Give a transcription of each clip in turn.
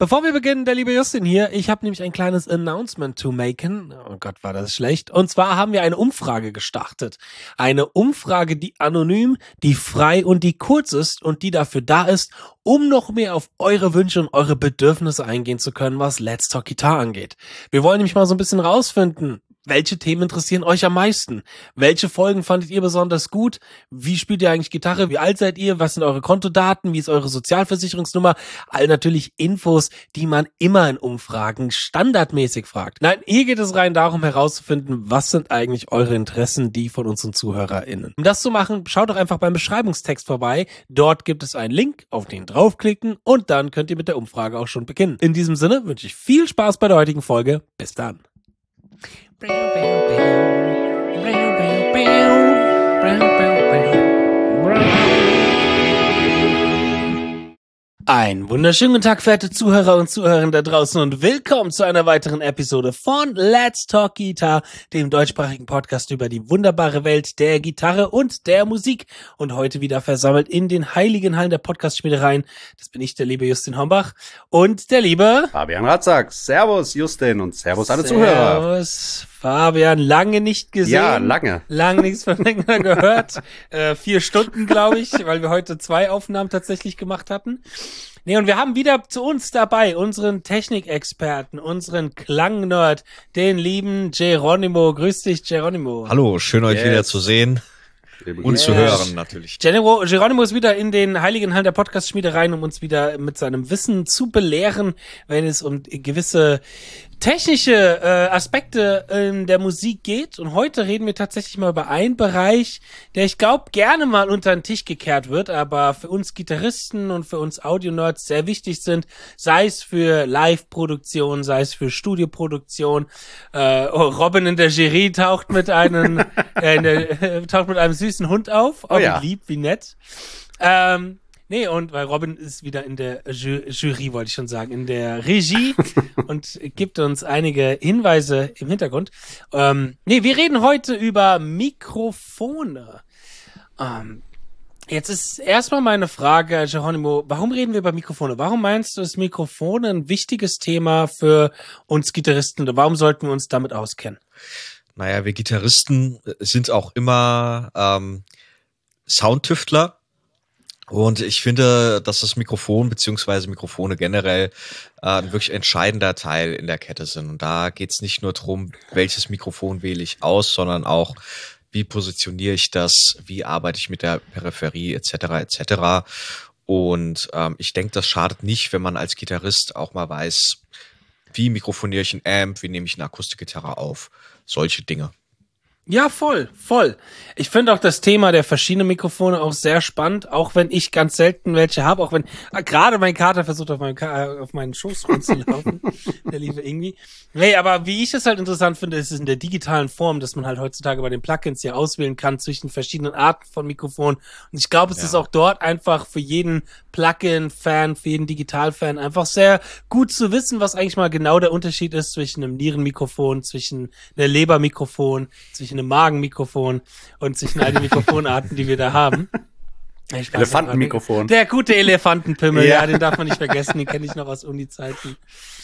Bevor wir beginnen, der liebe Justin hier, ich habe nämlich ein kleines Announcement to maken. Oh Gott, war das schlecht. Und zwar haben wir eine Umfrage gestartet. Eine Umfrage, die anonym, die frei und die kurz ist und die dafür da ist, um noch mehr auf eure Wünsche und eure Bedürfnisse eingehen zu können, was Let's Talk Guitar angeht. Wir wollen nämlich mal so ein bisschen rausfinden, welche Themen interessieren euch am meisten? Welche Folgen fandet ihr besonders gut? Wie spielt ihr eigentlich Gitarre? Wie alt seid ihr? Was sind eure Kontodaten? Wie ist eure Sozialversicherungsnummer? All natürlich Infos, die man immer in Umfragen standardmäßig fragt. Nein, hier geht es rein darum herauszufinden, was sind eigentlich eure Interessen, die von unseren ZuhörerInnen. Um das zu machen, schaut doch einfach beim Beschreibungstext vorbei. Dort gibt es einen Link, auf den draufklicken und dann könnt ihr mit der Umfrage auch schon beginnen. In diesem Sinne wünsche ich viel Spaß bei der heutigen Folge. Bis dann. Einen wunderschönen guten Tag, verehrte Zuhörer und Zuhörerinnen da draußen und willkommen zu einer weiteren Episode von Let's Talk Guitar, dem deutschsprachigen Podcast über die wunderbare Welt der Gitarre und der Musik. Und heute wieder versammelt in den heiligen Hallen der Podcast-Schmiedereien. Das bin ich, der liebe Justin Hombach und der liebe Fabian Ratzak. Servus Justin und Servus alle Zuhörer. Servus Fabian, lange nicht gesehen. Ja, lange. Lange nichts voneinander gehört. 4 Stunden, glaube ich, weil wir heute 2 Aufnahmen tatsächlich gemacht hatten. Nee, und wir haben wieder zu uns dabei unseren Technikexperten, unseren Klangnerd, den lieben Geronimo. Grüß dich, Geronimo. Hallo, schön euch wieder zu sehen und zu hören natürlich. Geronimo ist wieder in den heiligen Hallen der Podcast-Schmiedereien, um uns wieder mit seinem Wissen zu belehren, wenn es um gewisse technische Aspekte in der Musik geht. Und heute reden wir tatsächlich mal über einen Bereich, der ich glaube gerne mal unter den Tisch gekehrt wird, aber für uns Gitarristen und für uns Audio-Nerds sehr wichtig sind, sei es für Live-Produktion, sei es für Studioproduktion. Robin in der Jury taucht mit einem süßen Hund auf. Oh ja. Wie lieb, wie nett. Nee, und weil Robin ist wieder in der Jury, wollte ich schon sagen, in der Regie und gibt uns einige Hinweise im Hintergrund. Wir reden heute über Mikrofone. Jetzt ist erstmal meine Frage, Geronimo, warum reden wir über Mikrofone? Warum meinst du, ist Mikrofone ein wichtiges Thema für uns Gitarristen? Warum sollten wir uns damit auskennen? Naja, wir Gitarristen sind auch immer Soundtüftler. Und ich finde, dass das Mikrofon beziehungsweise Mikrofone generell ein wirklich entscheidender Teil in der Kette sind. Und da geht's nicht nur darum, welches Mikrofon wähle ich aus, sondern auch, wie positioniere ich das, wie arbeite ich mit der Peripherie etc. etc. Und ich denke, das schadet nicht, wenn man als Gitarrist auch mal weiß, wie mikrofoniere ich ein Amp, wie nehme ich eine Akustikgitarre auf, solche Dinge. Ja, voll. Ich finde auch das Thema der verschiedenen Mikrofone auch sehr spannend, auch wenn ich ganz selten welche habe, auch wenn gerade mein Kater versucht, auf meinen Schoß rumzulaufen, der liebe irgendwie. Nee, aber wie ich es halt interessant finde, ist es in der digitalen Form, dass man halt heutzutage bei den Plugins ja auswählen kann zwischen verschiedenen Arten von Mikrofonen. Und ich glaube, es ist auch dort einfach für jeden Plugin-Fan, für jeden Digital-Fan einfach sehr gut zu wissen, was eigentlich mal genau der Unterschied ist zwischen einem Nierenmikrofon, zwischen einem Lebermikrofon, zwischen einem Magenmikrofon und zwischen all den Mikrofonarten, die wir da haben. Elefantenmikrofon. Der gute Elefantenpimmel, ja, den darf man nicht vergessen, den kenne ich noch aus Uni-Zeiten.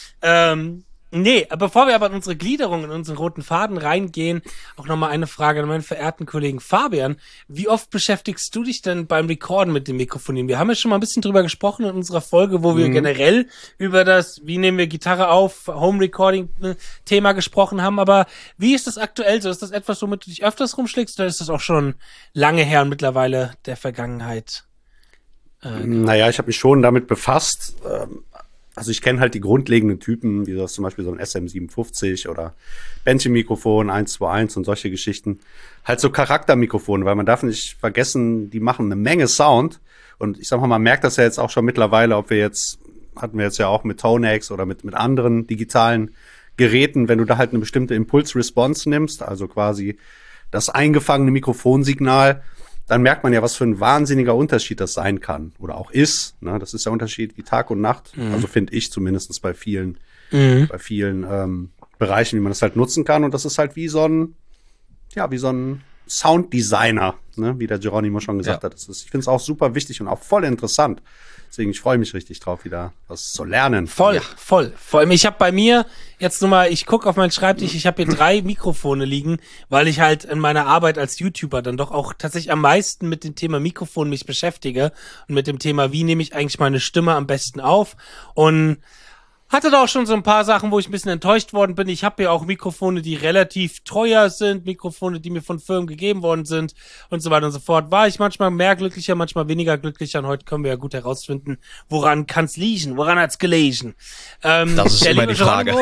Bevor wir aber in unsere Gliederung, in unseren roten Faden reingehen, auch nochmal eine Frage an meinen verehrten Kollegen Fabian. Wie oft beschäftigst du dich denn beim Recorden mit dem Mikrofonieren? Wir haben ja schon mal ein bisschen drüber gesprochen in unserer Folge, wo wir generell über das, wie nehmen wir Gitarre auf, Home-Recording-Thema gesprochen haben. Aber wie ist das aktuell so? Ist das etwas, womit du dich öfters rumschlägst, oder ist das auch schon lange her und mittlerweile der Vergangenheit? Naja, ich habe mich schon damit befasst. Also ich kenne halt die grundlegenden Typen, wie das zum Beispiel so ein SM57 oder Bändchenmikrofon 121 und solche Geschichten. Halt so Charaktermikrofone, weil man darf nicht vergessen, die machen eine Menge Sound. Und ich sag mal, man merkt das ja jetzt auch schon mittlerweile, hatten wir jetzt ja auch mit Tonex oder mit anderen digitalen Geräten, wenn du da halt eine bestimmte Impulse-Response nimmst, also quasi das eingefangene Mikrofonsignal, dann merkt man ja, was für ein wahnsinniger Unterschied das sein kann oder auch ist. Ne? Das ist der Unterschied wie Tag und Nacht. Also finde ich zumindest bei vielen Bereichen, wie man das halt nutzen kann. Und das ist halt wie so ein Sounddesigner, ne, wie der Geronimo schon gesagt hat. Ich finde es auch super wichtig und auch voll interessant. Deswegen, ich freue mich richtig drauf, wieder was zu lernen. Voll. Vor allem, ich habe bei mir jetzt nur mal, ich gucke auf meinen Schreibtisch, ich habe hier 3 Mikrofone liegen, weil ich halt in meiner Arbeit als YouTuber dann doch auch tatsächlich am meisten mit dem Thema Mikrofon mich beschäftige und mit dem Thema, wie nehme ich eigentlich meine Stimme am besten auf, und hatte da auch schon so ein paar Sachen, wo ich ein bisschen enttäuscht worden bin. Ich habe ja auch Mikrofone, die relativ teuer sind, Mikrofone, die mir von Firmen gegeben worden sind und so weiter und so fort. War ich manchmal mehr glücklicher, manchmal weniger glücklicher, und heute können wir ja gut herausfinden, woran kann's liegen, woran hat's gelegen. Das ist immer die Frage.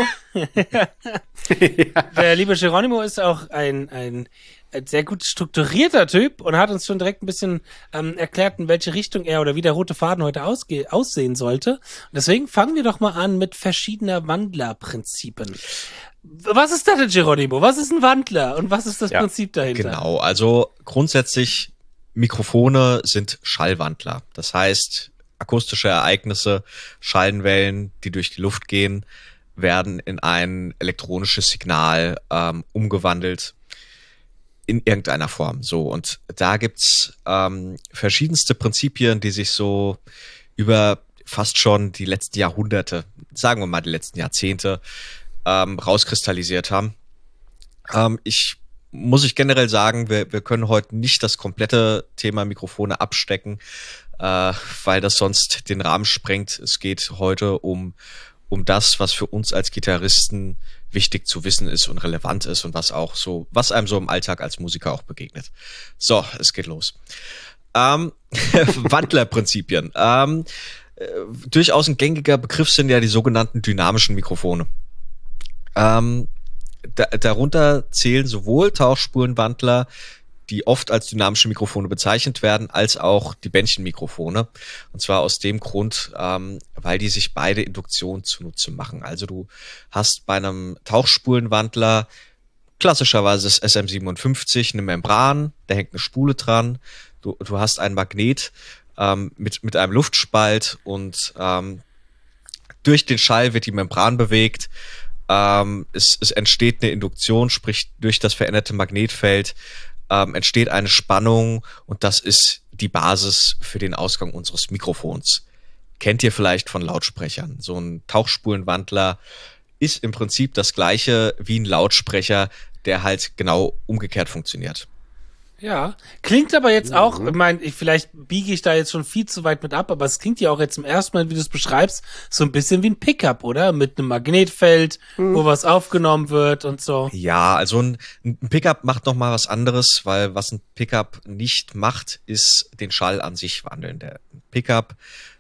Der liebe Geronimo ist auch ein sehr gut strukturierter Typ und hat uns schon direkt ein bisschen erklärt, in welche Richtung er oder wie der rote Faden heute aussehen sollte. Und deswegen fangen wir doch mal an mit verschiedener Wandlerprinzipien. Was ist das denn, Geronimo? Was ist ein Wandler und was ist das Prinzip dahinter? Genau, also grundsätzlich Mikrofone sind Schallwandler. Das heißt, akustische Ereignisse, Schallwellen, die durch die Luft gehen, werden in ein elektronisches Signal umgewandelt in irgendeiner Form. So, und da gibt's verschiedenste Prinzipien, die sich so über fast schon die letzten Jahrhunderte, sagen wir mal die letzten Jahrzehnte, rauskristallisiert haben. Muss ich generell sagen, wir können heute nicht das komplette Thema Mikrofone abstecken, weil das sonst den Rahmen sprengt. Es geht heute um das, was für uns als Gitarristen wichtig zu wissen ist und relevant ist und was einem so im Alltag als Musiker auch begegnet. So, es geht los. Wandlerprinzipien. Durchaus ein gängiger Begriff sind ja die sogenannten dynamischen Mikrofone. Darunter zählen sowohl Tauchspulenwandler, die oft als dynamische Mikrofone bezeichnet werden, als auch die Bändchenmikrofone. Und zwar aus dem Grund, weil die sich beide Induktion zunutze machen. Also du hast bei einem Tauchspulenwandler klassischerweise das SM57 eine Membran, da hängt eine Spule dran. Du hast ein Magnet mit einem Luftspalt und durch den Schall wird die Membran bewegt. Es entsteht eine Induktion, sprich durch das veränderte Magnetfeld entsteht eine Spannung, und das ist die Basis für den Ausgang unseres Mikrofons. Kennt ihr vielleicht von Lautsprechern? So ein Tauchspulenwandler ist im Prinzip das gleiche wie ein Lautsprecher, der halt genau umgekehrt funktioniert. Ja, klingt aber jetzt auch, ich meine, vielleicht biege ich da jetzt schon viel zu weit mit ab, aber es klingt ja auch jetzt zum ersten Mal, wie du es beschreibst, so ein bisschen wie ein Pickup, oder? Mit einem Magnetfeld, wo was aufgenommen wird und so. Ja, also ein Pickup macht noch mal was anderes, weil was ein Pickup nicht macht, ist den Schall an sich wandeln. Der Pickup,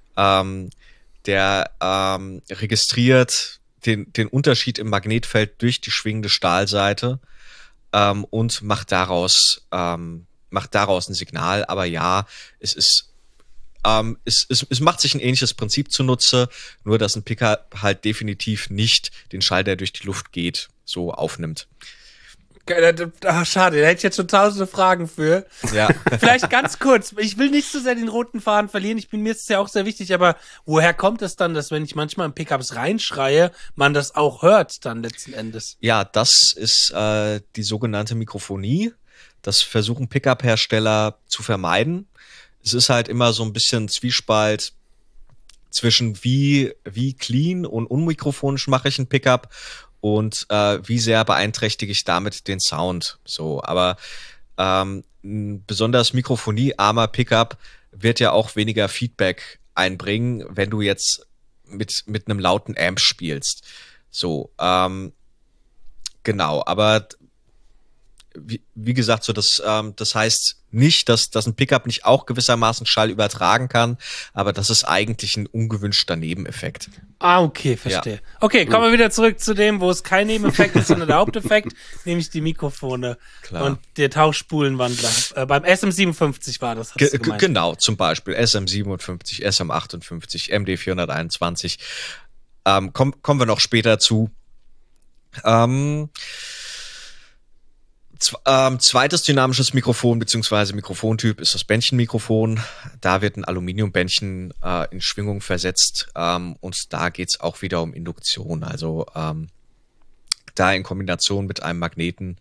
der registriert den Unterschied im Magnetfeld durch die schwingende Stahlseite und macht daraus ein Signal. Aber ja, es macht sich ein ähnliches Prinzip zunutze, nur dass ein Pickup halt definitiv nicht den Schall, der durch die Luft geht, so aufnimmt. Schade, da hätte ich jetzt schon tausende Fragen für. Ja. Vielleicht ganz kurz, ich will nicht so sehr den roten Faden verlieren, mir ist es ja auch sehr wichtig, aber woher kommt es dann, dass wenn ich manchmal in Pickups reinschreie, man das auch hört dann letzten Endes? Ja, das ist die sogenannte Mikrofonie. Das versuchen Pickup-Hersteller zu vermeiden. Es ist halt immer so ein bisschen Zwiespalt zwischen wie clean und unmikrofonisch mache ich einen Pickup und wie sehr beeinträchtige ich damit den Sound. So, aber ein besonders mikrofoniearmer Pickup wird ja auch weniger Feedback einbringen, wenn du jetzt mit einem lauten Amp spielst. So, genau, aber wie gesagt, so das heißt nicht, dass ein Pickup nicht auch gewissermaßen Schall übertragen kann, aber das ist eigentlich ein ungewünschter Nebeneffekt. Ah, okay, verstehe. Ja. Okay, kommen wir wieder zurück zu dem, wo es kein Nebeneffekt ist, sondern der Haupteffekt, nämlich die Mikrofone. Klar. Und der Tauchspulenwandler. Beim SM57 war das, hast du gemeint. Genau, zum Beispiel SM57, SM58, MD421. Kommen wir noch später zu. Zweites dynamisches Mikrofon bzw. Mikrofontyp ist das Bändchenmikrofon. Da wird ein Aluminiumbändchen in Schwingung versetzt und da geht's auch wieder um Induktion. Also da in Kombination mit einem Magneten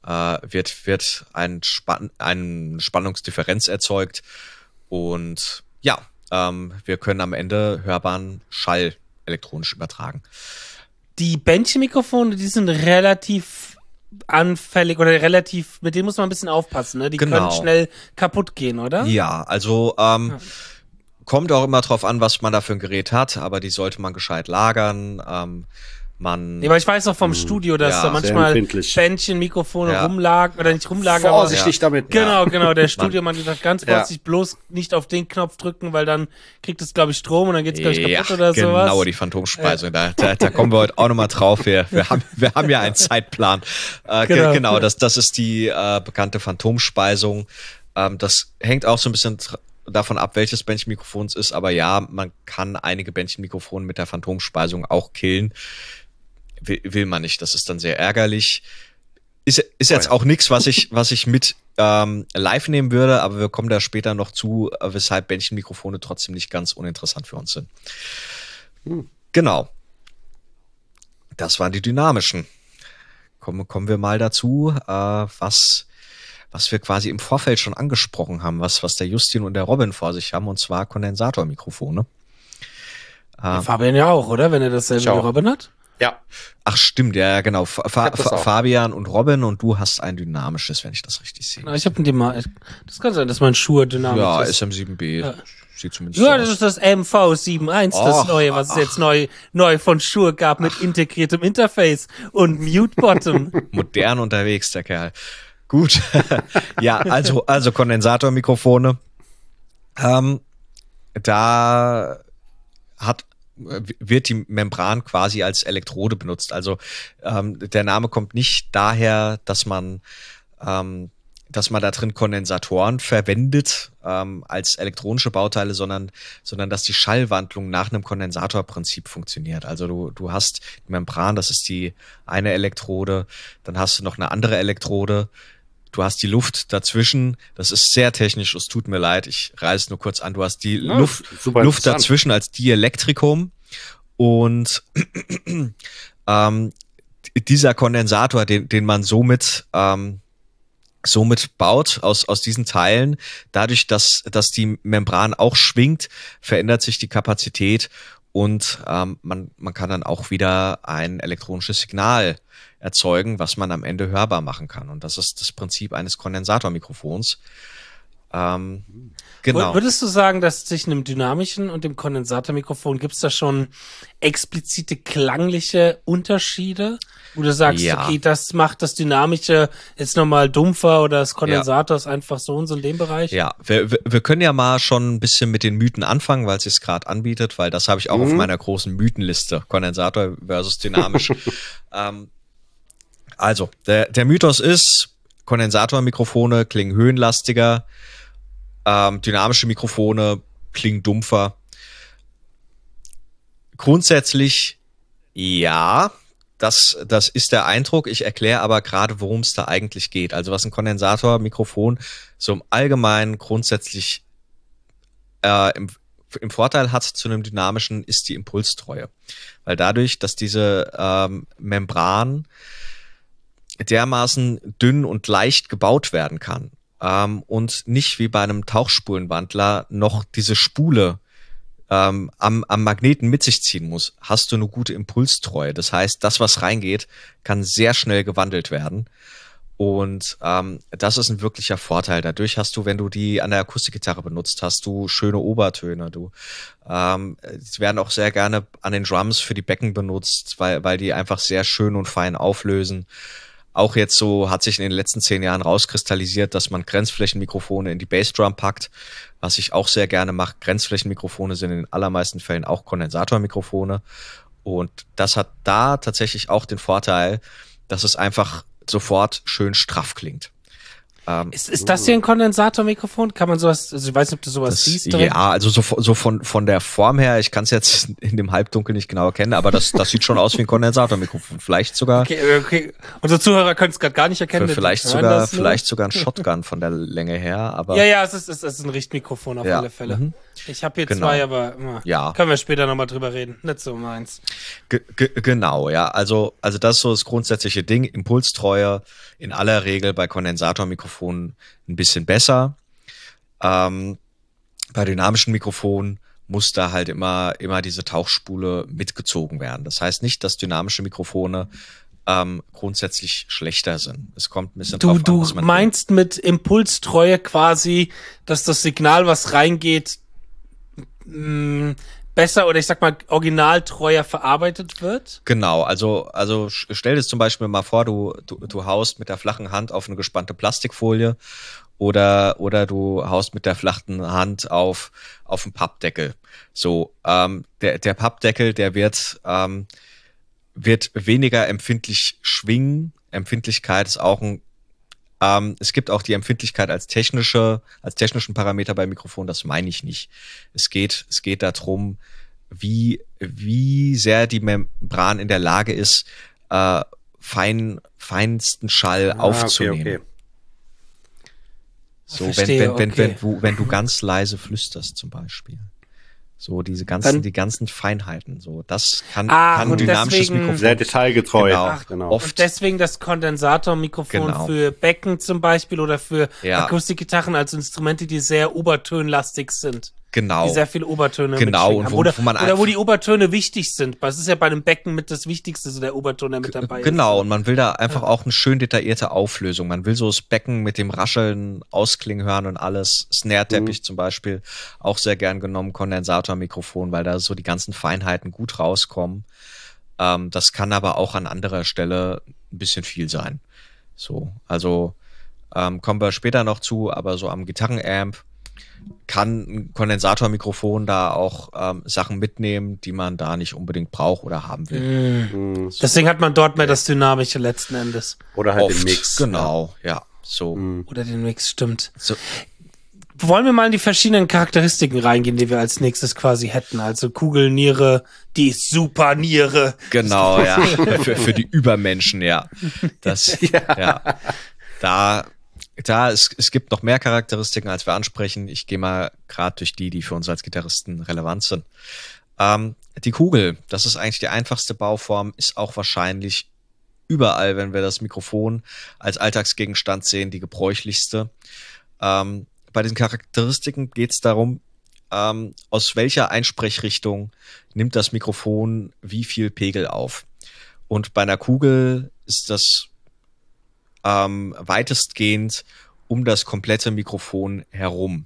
wird ein Spannungsdifferenz erzeugt und ja, wir können am Ende hörbaren Schall elektronisch übertragen. Die Bändchenmikrofone, die sind relativ anfällig oder mit denen muss man ein bisschen aufpassen, ne? Die können schnell kaputt gehen, oder? Ja, also kommt auch immer drauf an, was man da für ein Gerät hat, aber die sollte man gescheit lagern. Ja, aber ich weiß auch vom Studio, dass da manchmal Bändchenmikrofone rumlagen oder nicht rumlagen. Vorsichtig damit. Genau, der Studiomann gesagt, ganz vorsichtig, bloß nicht auf den Knopf drücken, weil dann kriegt es, glaube ich, Strom und dann geht es, glaube ich, kaputt oder sowas. Genau, die Phantomspeisung. Da kommen wir heute auch nochmal drauf. Wir haben ja einen Zeitplan. Genau, das ist die bekannte Phantomspeisung. Das hängt auch so ein bisschen davon ab, welches Bändchenmikrofon es ist, aber ja, man kann einige Bändchenmikrofone mit der Phantomspeisung auch killen. Will man nicht, das ist dann sehr ärgerlich. Ist jetzt auch nichts, was ich mit live nehmen würde, aber wir kommen da später noch zu, weshalb Bändchenmikrofone trotzdem nicht ganz uninteressant für uns sind. Genau. Das waren die dynamischen. Kommen wir mal dazu, was wir quasi im Vorfeld schon angesprochen haben, was der Justin und der Robin vor sich haben, und zwar Kondensatormikrofone. Fabian ja auch, oder? Wenn er dasselbe wie Robin hat? Ja. Ach stimmt, ja genau. Fabian und Robin, und du hast ein dynamisches, wenn ich das richtig sehe. Na, ich habe das kann sein, dass mein Schuh dynamisch ist. Ja, SM7B. Sieht zumindest so aus. Das ist das MV71, das neue, was es jetzt neu von Shure gab mit integriertem Interface und Mute-Bottom. Modern unterwegs, der Kerl. Gut. Ja, also Kondensatormikrofone. Da wird die Membran quasi als Elektrode benutzt. Also der Name kommt nicht daher, dass man da drin Kondensatoren verwendet als elektronische Bauteile, sondern dass die Schallwandlung nach einem Kondensatorprinzip funktioniert. Also du hast die Membran, das ist die eine Elektrode, dann hast du noch eine andere Elektrode, du hast die Luft dazwischen, das ist sehr technisch, es tut mir leid, ich reiße nur kurz an, du hast die Luft dazwischen als Dielektrikum und dieser Kondensator, den man somit baut aus diesen Teilen, dadurch, dass die Membran auch schwingt, verändert sich die Kapazität und man kann dann auch wieder ein elektronisches Signal erzeugen, was man am Ende hörbar machen kann. Und das ist das Prinzip eines Kondensatormikrofons. Genau. Würdest du sagen, dass zwischen dem dynamischen und dem Kondensatormikrofon gibt es da schon explizite klangliche Unterschiede? Wo du sagst, okay, das macht das Dynamische jetzt nochmal dumpfer oder das Kondensator ist einfach so und so in dem Bereich? Ja, wir können ja mal schon ein bisschen mit den Mythen anfangen, weil es sich gerade anbietet, weil das habe ich auch auf meiner großen Mythenliste, Kondensator versus dynamisch. Also, der Mythos ist, Kondensatormikrofone klingen höhenlastiger, dynamische Mikrofone klingen dumpfer. Grundsätzlich ja, das ist der Eindruck. Ich erkläre aber gerade, worum es da eigentlich geht. Also was ein Kondensatormikrofon so im Allgemeinen grundsätzlich im Vorteil hat zu einem dynamischen, ist die Impulstreue. Weil dadurch, dass diese Membran dermaßen dünn und leicht gebaut werden kann und nicht wie bei einem Tauchspulenwandler noch diese Spule am Magneten mit sich ziehen muss, hast du eine gute Impulstreue. Das heißt, das, was reingeht, kann sehr schnell gewandelt werden. Und das ist ein wirklicher Vorteil. Dadurch hast du, wenn du die an der Akustikgitarre benutzt, hast du schöne Obertöne. Sie werden auch sehr gerne an den Drums für die Becken benutzt, weil die einfach sehr schön und fein auflösen. Auch jetzt so hat sich in den letzten 10 Jahren rauskristallisiert, dass man Grenzflächenmikrofone in die Bassdrum packt, was ich auch sehr gerne mache. Grenzflächenmikrofone sind in den allermeisten Fällen auch Kondensatormikrofone. Und das hat da tatsächlich auch den Vorteil, dass es einfach sofort schön straff klingt. Ist das hier ein Kondensatormikrofon? Kann man sowas, also ich weiß nicht, ob du sowas siehst. Ja, also so von der Form her, ich kann es jetzt in dem Halbdunkel nicht genau erkennen, aber das sieht schon aus wie ein Kondensatormikrofon. Vielleicht sogar. Okay. Unsere Zuhörer können es gerade gar nicht erkennen. Vielleicht sogar ein Shotgun von der Länge her, aber. Ja, es ist ein Richtmikrofon auf alle Fälle. Mhm. Ich habe hier zwei, aber können wir später nochmal drüber reden. Nicht so meins. Genau, ja. Also das ist so das grundsätzliche Ding. Impulstreue in aller Regel bei Kondensatormikrofonen ein bisschen besser. Bei dynamischen Mikrofonen muss da halt immer diese Tauchspule mitgezogen werden. Das heißt nicht, dass dynamische Mikrofone grundsätzlich schlechter sind. Es kommt ein bisschen drauf an, was man meinst mit Impulstreue quasi, dass das Signal, was reingeht, besser oder ich sag mal originaltreuer verarbeitet wird? Genau, also stell dir zum Beispiel mal vor, du haust mit der flachen Hand auf eine gespannte Plastikfolie oder du haust mit der flachen Hand auf einen Pappdeckel. So, der Pappdeckel, der wird weniger empfindlich schwingen. Empfindlichkeit ist auch es gibt auch die Empfindlichkeit als technischen Parameter bei Mikrofonen, das meine ich nicht. Es geht darum, wie sehr die Membran in der Lage ist, feinsten Schall aufzunehmen. Okay. So, wenn du ganz leise flüsterst zum Beispiel. So, die ganzen Feinheiten, so, das kann ein dynamisches Mikrofon. Sehr detailgetreu. Genau. Und deswegen das Kondensatormikrofon für Becken zum Beispiel oder für Akustikgitarren als Instrumente, die sehr obertönlastig sind. Genau. Die sehr viele Obertöne haben. Oder wo die Obertöne wichtig sind. Das ist ja bei einem Becken mit das Wichtigste, so der Oberton, der mit dabei ist. Genau, und man will da einfach auch eine schön detaillierte Auflösung. Man will so das Becken mit dem Rascheln ausklingen hören und alles. Snare-Teppich zum Beispiel, auch sehr gern genommen, Kondensatormikrofon, weil da so die ganzen Feinheiten gut rauskommen. Das kann aber auch an anderer Stelle ein bisschen viel sein. So, also kommen wir später noch zu, aber so am Gitarrenamp kann ein Kondensatormikrofon da auch Sachen mitnehmen, die man da nicht unbedingt braucht oder haben will. Deswegen hat man dort mehr das Dynamische letzten Endes. Oder halt den Mix. Genau, ja. So. Oder den Mix, stimmt. So. Wollen wir mal in die verschiedenen Charakteristiken reingehen, die wir als nächstes quasi hätten? Also Kugelniere, die Superniere. Genau, ja. für die Übermenschen, ja. Das, es gibt noch mehr Charakteristiken, als wir ansprechen. Ich gehe mal gerade durch die für uns als Gitarristen relevant sind. Die Kugel, das ist eigentlich die einfachste Bauform, ist auch wahrscheinlich überall, wenn wir das Mikrofon als Alltagsgegenstand sehen, die gebräuchlichste. Bei den Charakteristiken geht es darum, aus welcher Einsprechrichtung nimmt das Mikrofon wie viel Pegel auf. Und bei einer Kugel ist das weitestgehend um das komplette Mikrofon herum.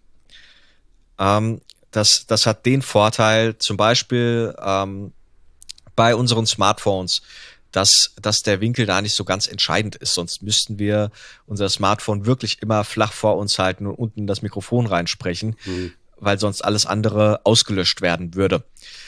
Das hat den Vorteil, zum Beispiel bei unseren Smartphones, dass der Winkel da nicht so ganz entscheidend ist. Sonst müssten wir unser Smartphone wirklich immer flach vor uns halten und unten in das Mikrofon reinsprechen, weil sonst alles andere ausgelöscht werden würde.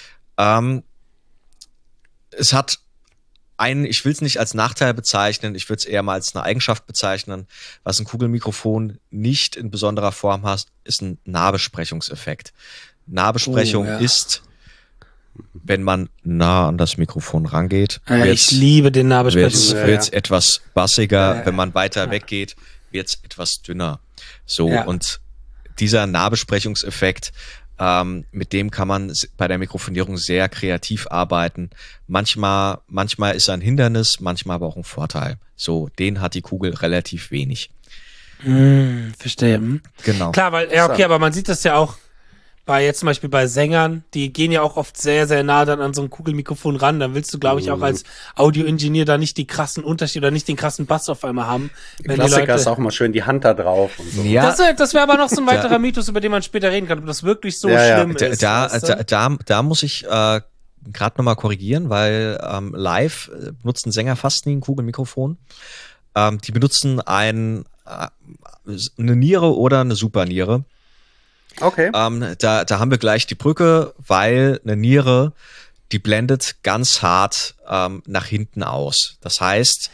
Es hat ich will es nicht als Nachteil bezeichnen, ich würde es eher mal als eine Eigenschaft bezeichnen. Was ein Kugelmikrofon nicht in besonderer Form hat, ist ein Nahbesprechungseffekt. Nahbesprechung ist, wenn man nah an das Mikrofon rangeht. Ich liebe den Nahbesprechungseffekt. Wird es etwas bassiger, wenn man weiter weggeht, wird es etwas dünner. So, und dieser Nahbesprechungseffekt, mit dem kann man bei der Mikrofonierung sehr kreativ arbeiten. Manchmal ist er ein Hindernis, manchmal aber auch ein Vorteil. So, den hat die Kugel relativ wenig. Verstehe. Genau. Klar, weil, aber man sieht das ja auch jetzt zum Beispiel bei Sängern, die gehen ja auch oft sehr, sehr nah dann an so ein Kugelmikrofon ran. Dann willst du, glaube ich, auch als Audioingenieur da nicht die krassen Unterschiede oder nicht den krassen Bass auf einmal haben. Klassiker ist auch mal schön die Hand da drauf und so. Ja. Das wäre aber noch so ein weiterer Mythos, über den man später reden kann, ob das wirklich so schlimm ist. Da muss ich gerade nochmal korrigieren, weil live benutzen Sänger fast nie ein Kugelmikrofon. Die benutzen eine Niere oder eine Superniere. Okay. Da haben wir gleich die Brücke, weil eine Niere, die blendet ganz hart nach hinten aus. Das heißt,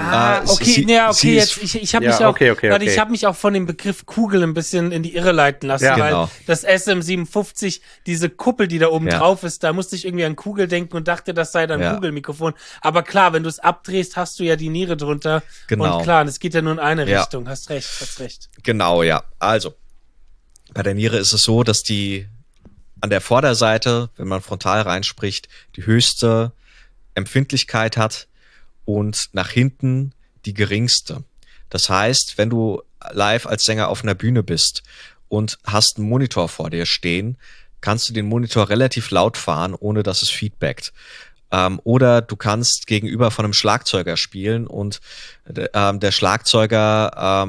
ich habe mich auch von dem Begriff Kugel ein bisschen in die Irre leiten lassen, weil das SM57, diese Kuppel, die da oben drauf ist, da musste ich irgendwie an Kugel denken und dachte, das sei dann Kugelmikrofon. Aber klar, wenn du es abdrehst, hast du ja die Niere drunter. Genau. Und klar, es geht ja nur in eine Richtung. Hast recht. Genau, ja. Also, bei der Niere ist es so, dass die an der Vorderseite, wenn man frontal reinspricht, die höchste Empfindlichkeit hat und nach hinten die geringste. Das heißt, wenn du live als Sänger auf einer Bühne bist und hast einen Monitor vor dir stehen, kannst du den Monitor relativ laut fahren, ohne dass es feedbackt. Oder du kannst gegenüber von einem Schlagzeuger spielen und der Schlagzeuger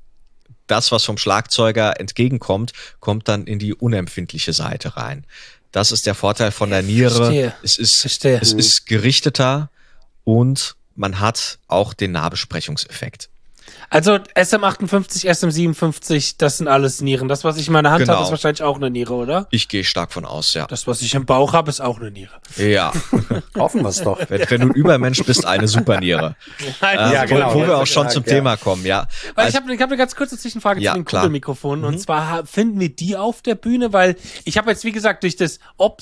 das, was vom Schlagzeuger entgegenkommt, kommt dann in die unempfindliche Seite rein. Das ist der Vorteil von der Niere. Es ist gerichteter und man hat auch den Nahbesprechungseffekt. Also SM58, SM57, das sind alles Nieren. Das, was ich in meiner Hand habe, ist wahrscheinlich auch eine Niere, oder? Ich gehe stark von aus, ja. Das, was ich im Bauch habe, ist auch eine Niere. Ja. Hoffen wir es doch. Wenn du ein Übermensch bist, eine Superniere. Wo wir auch schon zum Thema kommen, ja. Weil ich hab eine ganz kurze Zwischenfrage zu den Kugelmikrofonen. Und zwar finden wir die auf der Bühne, weil ich habe jetzt, wie gesagt, durch die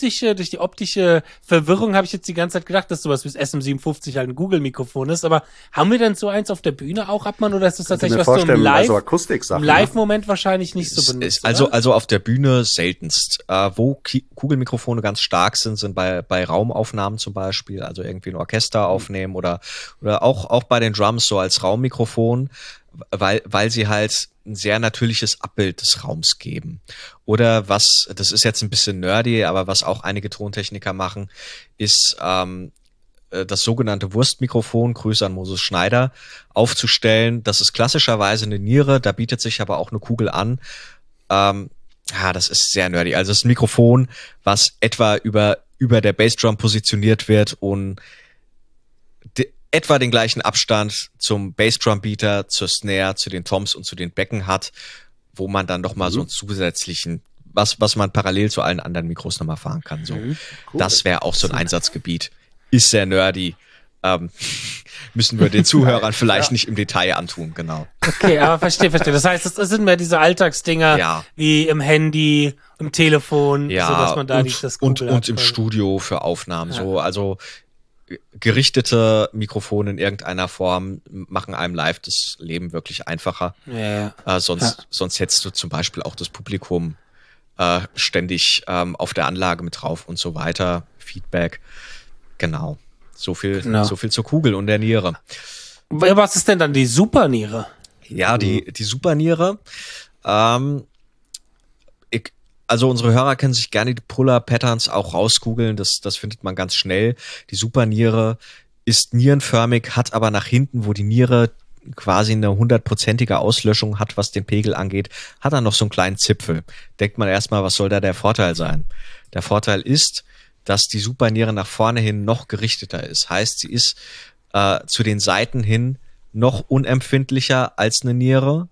optische Verwirrung habe ich jetzt die ganze Zeit gedacht, dass sowas wie das SM57 halt ein Google-Mikrofon ist. Aber haben wir denn so eins auf der Bühne auch, Abmann, oder ist das tatsächlich was du im Live-Moment wahrscheinlich nicht so benutzt? Also auf der Bühne seltenst. Wo Kugelmikrofone ganz stark sind bei Raumaufnahmen zum Beispiel, also irgendwie ein Orchester aufnehmen oder auch bei den Drums so als Raummikrofon, weil sie halt ein sehr natürliches Abbild des Raums geben. Oder das ist jetzt ein bisschen nerdy, aber was auch einige Tontechniker machen, ist das sogenannte Wurstmikrofon, Grüße an Moses Schneider, aufzustellen. Das ist klassischerweise eine Niere, da bietet sich aber auch eine Kugel an. Das ist sehr nerdy. Also es ist ein Mikrofon, was etwa über der Bassdrum positioniert wird und etwa den gleichen Abstand zum Bassdrum-Beater, zur Snare, zu den Toms und zu den Becken hat, wo man dann noch mal so einen zusätzlichen, was man parallel zu allen anderen Mikros nochmal fahren kann. So, cool. Das wäre auch so ein Einsatzgebiet. Ist sehr nerdy. Müssen wir den Zuhörern vielleicht nicht im Detail antun, genau. Okay, aber verstehe. Das heißt, das sind mehr diese Alltagsdinger wie im Handy, im Telefon, so dass man da das Kugel und im Studio für Aufnahmen. So, also gerichtete Mikrofone in irgendeiner Form machen einem live das Leben wirklich einfacher. Sonst hättest du zum Beispiel auch das Publikum ständig auf der Anlage mit drauf und so weiter. Feedback. Genau. So viel zur Kugel und der Niere. Was ist denn dann die Superniere? Ja, die Superniere. Also unsere Hörer können sich gerne die Puller-Patterns auch rausgoogeln. Das findet man ganz schnell. Die Superniere ist nierenförmig, hat aber nach hinten, wo die Niere quasi eine 100%ige Auslöschung hat, was den Pegel angeht, hat er noch so einen kleinen Zipfel. Denkt man erstmal, was soll da der Vorteil sein? Der Vorteil ist, dass die Superniere nach vorne hin noch gerichteter ist. Heißt, sie ist zu den Seiten hin noch unempfindlicher als eine Niere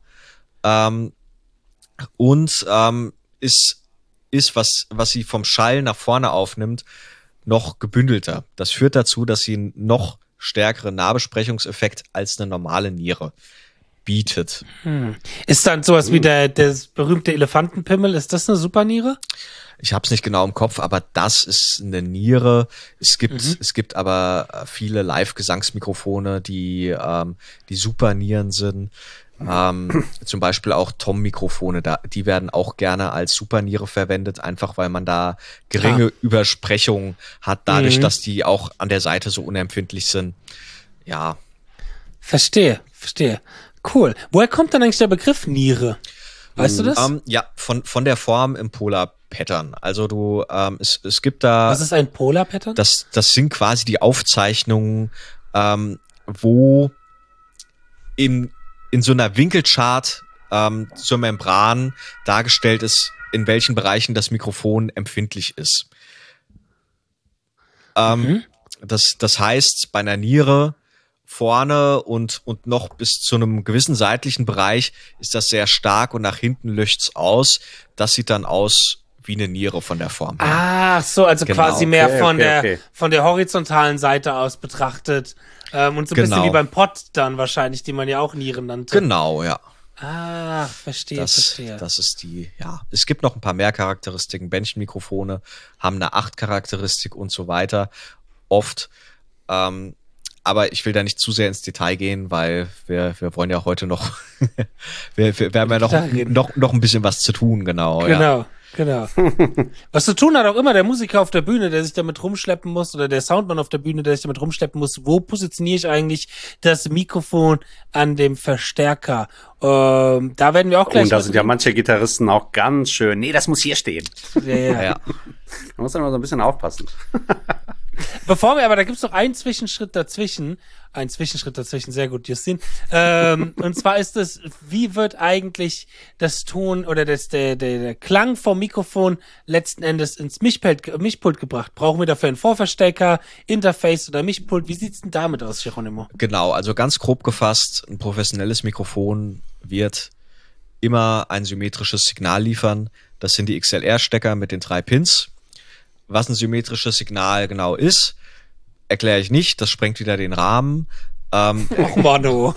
und ist was sie vom Schall nach vorne aufnimmt, noch gebündelter. Das führt dazu, dass sie einen noch stärkeren Nahbesprechungseffekt als eine normale Niere bietet. Ist dann sowas wie der berühmte Elefantenpimmel, ist das eine Superniere? Ich habe es nicht genau im Kopf, aber das ist eine Niere. Es gibt aber viele Live-Gesangsmikrofone, die Supernieren sind. Zum Beispiel auch Tom-Mikrofone, die werden auch gerne als Superniere verwendet, einfach weil man da geringe Übersprechung hat, dadurch, dass die auch an der Seite so unempfindlich sind. Ja. Verstehe. Cool. Woher kommt dann eigentlich der Begriff Niere? Weißt du das? Von der Form im Polar-Pattern. Also es gibt da... Was ist ein Polar-Pattern? Das sind quasi die Aufzeichnungen, wo in so einer Winkelchart zur Membran dargestellt ist, in welchen Bereichen das Mikrofon empfindlich ist. Das heißt, bei einer Niere vorne und noch bis zu einem gewissen seitlichen Bereich ist das sehr stark und nach hinten löscht's aus. Das sieht dann aus wie eine Niere von der Form her. Ach so, also Genau. quasi mehr Okay. von der horizontalen Seite aus betrachtet. Und so ein bisschen wie beim Pott dann wahrscheinlich, die man ja auch Nieren nannte. Genau, ja. Ah, verstehe. Das ist die, ja. Es gibt noch ein paar mehr Charakteristiken. Bändchenmikrofone haben eine 8-Charakteristik und so weiter. Oft. Aber ich will da nicht zu sehr ins Detail gehen, weil wir wollen ja heute noch, wir haben ja noch ein bisschen was zu tun, genau. Genau. Was zu tun hat auch immer der Musiker auf der Bühne, der sich damit rumschleppen muss, oder der Soundmann auf der Bühne, der sich damit rumschleppen muss. Wo positioniere ich eigentlich das Mikrofon an dem Verstärker? Da werden wir auch gleich. Und da sind ja manche Gitarristen auch ganz schön. Nee, das muss hier stehen. Ja. Da muss man immer so ein bisschen aufpassen. Bevor wir aber, da gibt's noch einen Zwischenschritt dazwischen, sehr gut, Justin. Und zwar ist es, wie wird eigentlich das Ton oder der Klang vom Mikrofon letzten Endes ins Mischpult gebracht? Brauchen wir dafür einen Vorverstärker, Interface oder Mischpult? Wie sieht's denn damit aus, Geronimo? Genau, also ganz grob gefasst, ein professionelles Mikrofon wird immer ein symmetrisches Signal liefern. Das sind die XLR-Stecker mit den 3 Pins. Was ein symmetrisches Signal genau ist, erkläre ich nicht. Das sprengt wieder den Rahmen. Ach, Mano.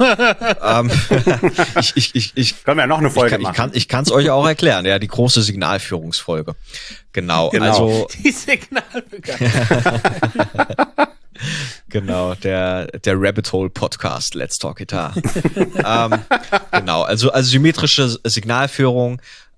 Können wir ja noch eine Folge machen. Ich kann es euch auch erklären. Ja, die große Signalführungsfolge. Genau. Also die Signalbegeistert. Genau, der Rabbit Hole Podcast, Let's Talk Guitar. Genau, also symmetrische Signalführung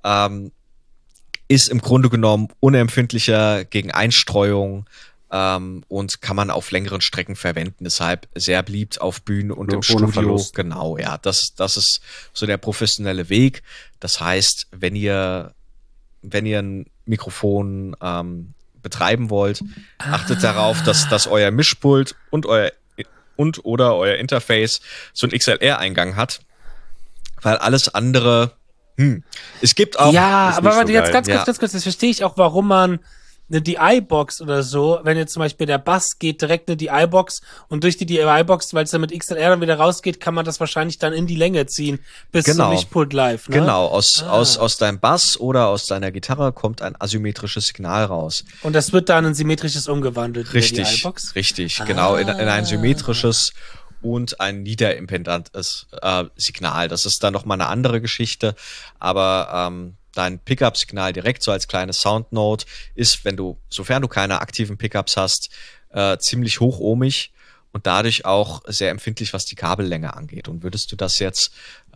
ist im Grunde genommen unempfindlicher gegen Einstreuung und kann man auf längeren Strecken verwenden. Deshalb sehr beliebt auf Bühnen und im Studio. Verlust. Genau, ja, das ist so der professionelle Weg. Das heißt, wenn ihr ein Mikrofon betreiben wollt, achtet darauf, dass euer Mischpult und oder euer Interface so einen XLR-Eingang hat, weil alles andere, es gibt auch... Ja, aber so jetzt geil. ganz kurz, das verstehe ich auch, warum man eine DI-Box oder so, wenn jetzt zum Beispiel der Bass geht direkt eine DI-Box und durch die DI-Box, weil es dann mit XLR dann wieder rausgeht, kann man das wahrscheinlich dann in die Länge ziehen, bis zum Mischpult live, ne? Genau, aus deinem Bass oder aus deiner Gitarre kommt ein asymmetrisches Signal raus. Und das wird dann in symmetrisches umgewandelt. Richtig, genau, in ein symmetrisches und ein niederimpedantes Signal. Das ist dann nochmal eine andere Geschichte, aber dein Pickup-Signal direkt so als kleine Soundnote ist, sofern du keine aktiven Pickups hast, ziemlich hochohmig und dadurch auch sehr empfindlich, was die Kabellänge angeht. Und würdest du das jetzt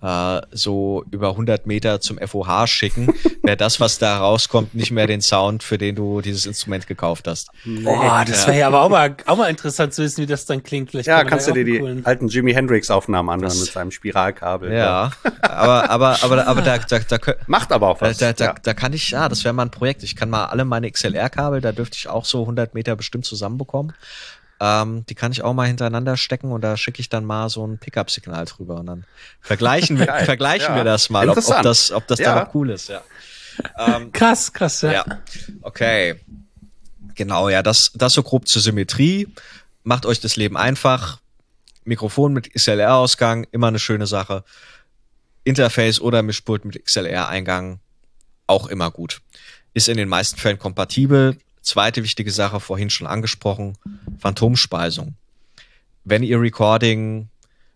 so über 100 Meter zum FOH schicken, wäre das, was da rauskommt, nicht mehr den Sound, für den du dieses Instrument gekauft hast. Boah, das wäre ja aber auch mal interessant zu wissen, wie das dann klingt. Vielleicht kannst du dir die alten Jimi Hendrix-Aufnahmen anhören mit seinem Spiralkabel. Ja, aber da macht aber auch was. Da kann ich, das wäre mal ein Projekt. Ich kann mal alle meine XLR-Kabel, da dürfte ich auch so 100 Meter bestimmt zusammenbekommen. Die kann ich auch mal hintereinander stecken und da schicke ich dann mal so ein Pickup-Signal drüber und dann vergleichen wir das mal, ob das da noch cool ist, ja. Krass, ja. Ja, okay. Genau, ja, das so grob zur Symmetrie. Macht euch das Leben einfach. Mikrofon mit XLR-Ausgang, immer eine schöne Sache. Interface oder Mischpult mit XLR-Eingang, auch immer gut. Ist in den meisten Fällen kompatibel. Zweite wichtige Sache, vorhin schon angesprochen, Phantomspeisung. Wenn ihr Recording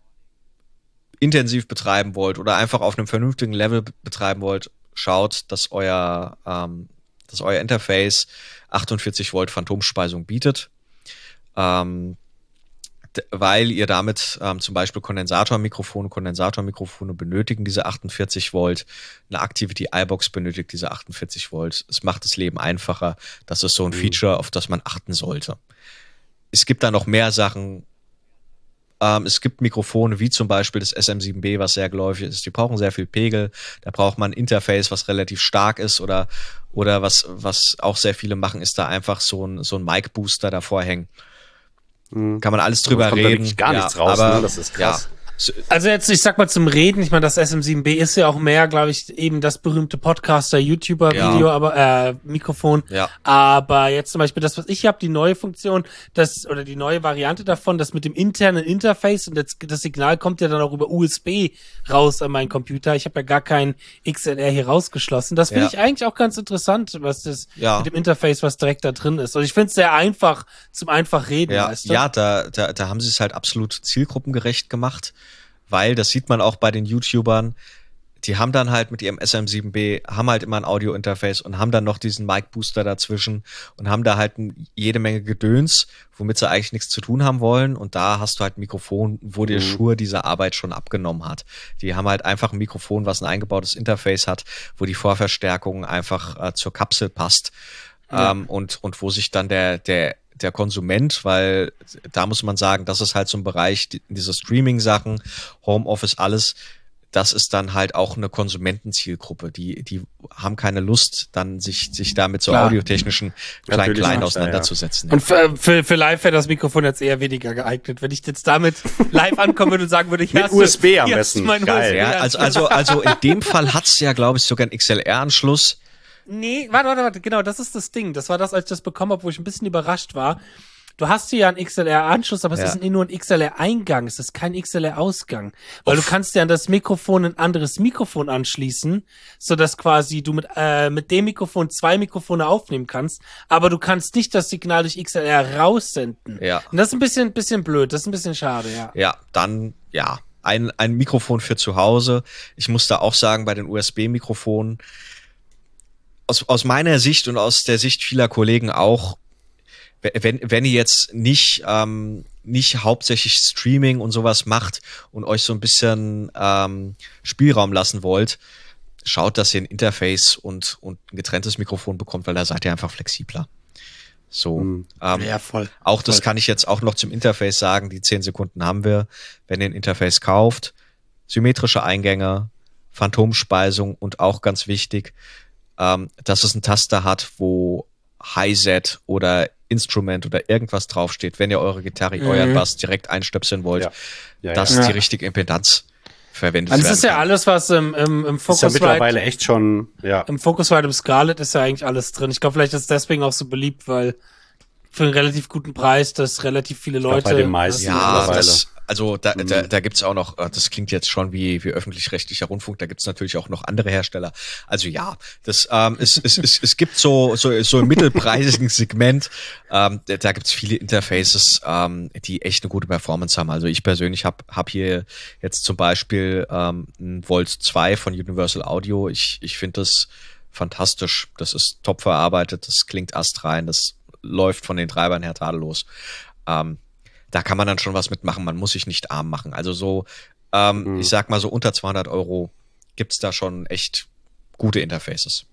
intensiv betreiben wollt oder einfach auf einem vernünftigen Level betreiben wollt, schaut, dass euer Interface 48 Volt Phantomspeisung bietet, weil ihr damit zum Beispiel Kondensatormikrofone benötigen diese 48 Volt, eine aktive DI-Box benötigt diese 48 Volt. Es macht das Leben einfacher. Das ist so ein Feature, auf das man achten sollte. Es gibt da noch mehr Sachen. Es gibt Mikrofone wie zum Beispiel das SM7B, was sehr geläufig ist. Die brauchen sehr viel Pegel. Da braucht man ein Interface, was relativ stark ist oder was auch sehr viele machen, ist da einfach so ein Mic-Booster davor hängen. Kann man alles drüber reden. Da gar nichts raus, aber, ne? Das ist krass. Ja, Also jetzt, ich sag mal zum Reden, ich meine, das SM7B ist ja auch mehr, glaube ich, eben das berühmte Podcaster-YouTuber-Video, aber Mikrofon. Ja. Aber jetzt zum Beispiel das, was ich habe, die neue Funktion, oder die neue Variante davon, das mit dem internen Interface und das Signal kommt ja dann auch über USB raus an meinen Computer. Ich habe ja gar kein XLR hier rausgeschlossen. Das finde ich eigentlich auch ganz interessant, was das mit dem Interface, was direkt da drin ist. Und ich finde es sehr einfach zum einfach reden. Weißt du? Ja, da haben sie es halt absolut zielgruppengerecht gemacht, weil das sieht man auch bei den YouTubern, die haben dann halt mit ihrem SM7B, haben halt immer ein Audio-Interface und haben dann noch diesen Mic-Booster dazwischen und haben da halt jede Menge Gedöns, womit sie eigentlich nichts zu tun haben wollen. Und da hast du halt ein Mikrofon, wo dir Shure diese Arbeit schon abgenommen hat. Die haben halt einfach ein Mikrofon, was ein eingebautes Interface hat, wo die Vorverstärkung einfach zur Kapsel passt. Und wo sich dann der Konsument, weil da muss man sagen, das ist halt so ein Bereich, diese Streaming-Sachen, Homeoffice, alles, das ist dann halt auch eine Konsumentenzielgruppe. Die haben keine Lust, dann sich da mit so audiotechnischen klein auseinanderzusetzen. Und für live wäre das Mikrofon jetzt eher weniger geeignet. Wenn ich jetzt damit live ankommen würde und sagen würde, mit USB am besten. Geil. Ja, also in dem Fall hat's ja, glaube ich, sogar einen XLR-Anschluss. Nee, warte, genau, das ist das Ding. Das war das, als ich das bekommen habe, wo ich ein bisschen überrascht war. Du hast hier ja einen XLR-Anschluss, aber es ist nur ein XLR-Eingang, es ist kein XLR-Ausgang. Weil du kannst ja an das Mikrofon ein anderes Mikrofon anschließen, sodass quasi du mit dem Mikrofon 2 Mikrofone aufnehmen kannst, aber du kannst nicht das Signal durch XLR raussenden. Ja. Und das ist ein bisschen blöd, das ist ein bisschen schade, ja. Ja, dann, ein Mikrofon für zu Hause. Ich muss da auch sagen, bei den USB-Mikrofonen, aus meiner Sicht und aus der Sicht vieler Kollegen auch, wenn ihr jetzt nicht hauptsächlich Streaming und sowas macht und euch so ein bisschen Spielraum lassen wollt, schaut, dass ihr ein Interface und ein getrenntes Mikrofon bekommt, weil da seid ihr einfach flexibler. So. Ja, voll. Auch das kann ich jetzt auch noch zum Interface sagen, die 10 Sekunden haben wir. Wenn ihr ein Interface kauft, symmetrische Eingänge, Phantomspeisung und auch ganz wichtig, dass es einen Taster hat, wo Hi-Set oder Instrument oder irgendwas draufsteht, wenn ihr eure Gitarre, euren Bass direkt einstöpseln wollt, dass die richtige Impedanz verwendet wird. Das ist ja alles, was im Focusrite... Ist ja mittlerweile echt schon, Im Focusrite, im Scarlett ist ja eigentlich alles drin. Ich glaube, vielleicht ist es deswegen auch so beliebt, weil für einen relativ guten Preis, dass relativ viele Leute... Bei den meisten da gibt's auch noch, das klingt jetzt schon wie öffentlich-rechtlicher Rundfunk, da gibt's natürlich auch noch andere Hersteller. Also ja, das es gibt so im mittelpreisigen Segment, da gibt's viele Interfaces, die echt eine gute Performance haben. Also ich persönlich hab hier jetzt zum Beispiel ein Volt 2 von Universal Audio. Ich finde das fantastisch. Das ist top verarbeitet, das klingt astrein, das läuft von den Treibern her tadellos. Da kann man dann schon was mitmachen, man muss sich nicht arm machen. Also so, ich sag mal so unter 200 € gibt's da schon echt gute Interfaces.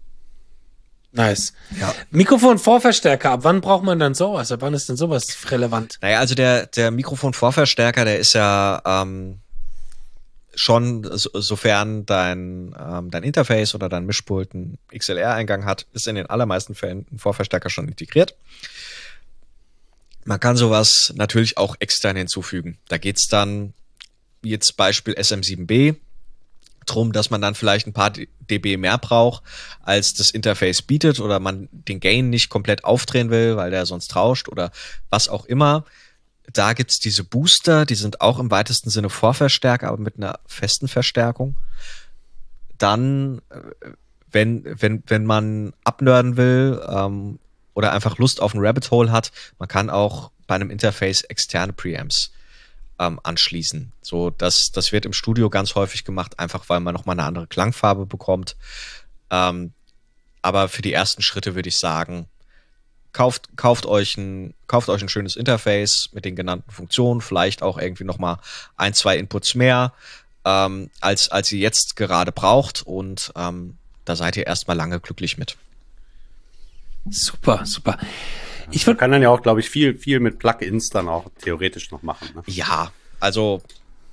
Nice. Ja. Mikrofon-Vorverstärker, ab wann braucht man dann sowas? Ab wann ist denn sowas relevant? Naja, also der Mikrofon-Vorverstärker, der ist ja schon, sofern dein Interface oder dein Mischpult einen XLR-Eingang hat, ist in den allermeisten Fällen ein Vorverstärker schon integriert. Man kann sowas natürlich auch extern hinzufügen. Da geht's dann, jetzt Beispiel SM7B, drum, dass man dann vielleicht ein paar dB mehr braucht, als das Interface bietet oder man den Gain nicht komplett aufdrehen will, weil der sonst rauscht oder was auch immer. Da gibt's diese Booster, die sind auch im weitesten Sinne Vorverstärker, aber mit einer festen Verstärkung. Dann, wenn man abnörden will, oder einfach Lust auf ein Rabbit Hole hat, man kann auch bei einem Interface externe Preamps anschließen. So, das wird im Studio ganz häufig gemacht, einfach weil man nochmal eine andere Klangfarbe bekommt. Aber für die ersten Schritte würde ich sagen, kauft euch ein schönes Interface mit den genannten Funktionen, vielleicht auch irgendwie nochmal 1, 2 Inputs mehr, als ihr jetzt gerade braucht, und da seid ihr erstmal lange glücklich mit. Super. Man kann dann ja auch, glaube ich, viel mit Plugins dann auch theoretisch noch machen. Ne? Ja, also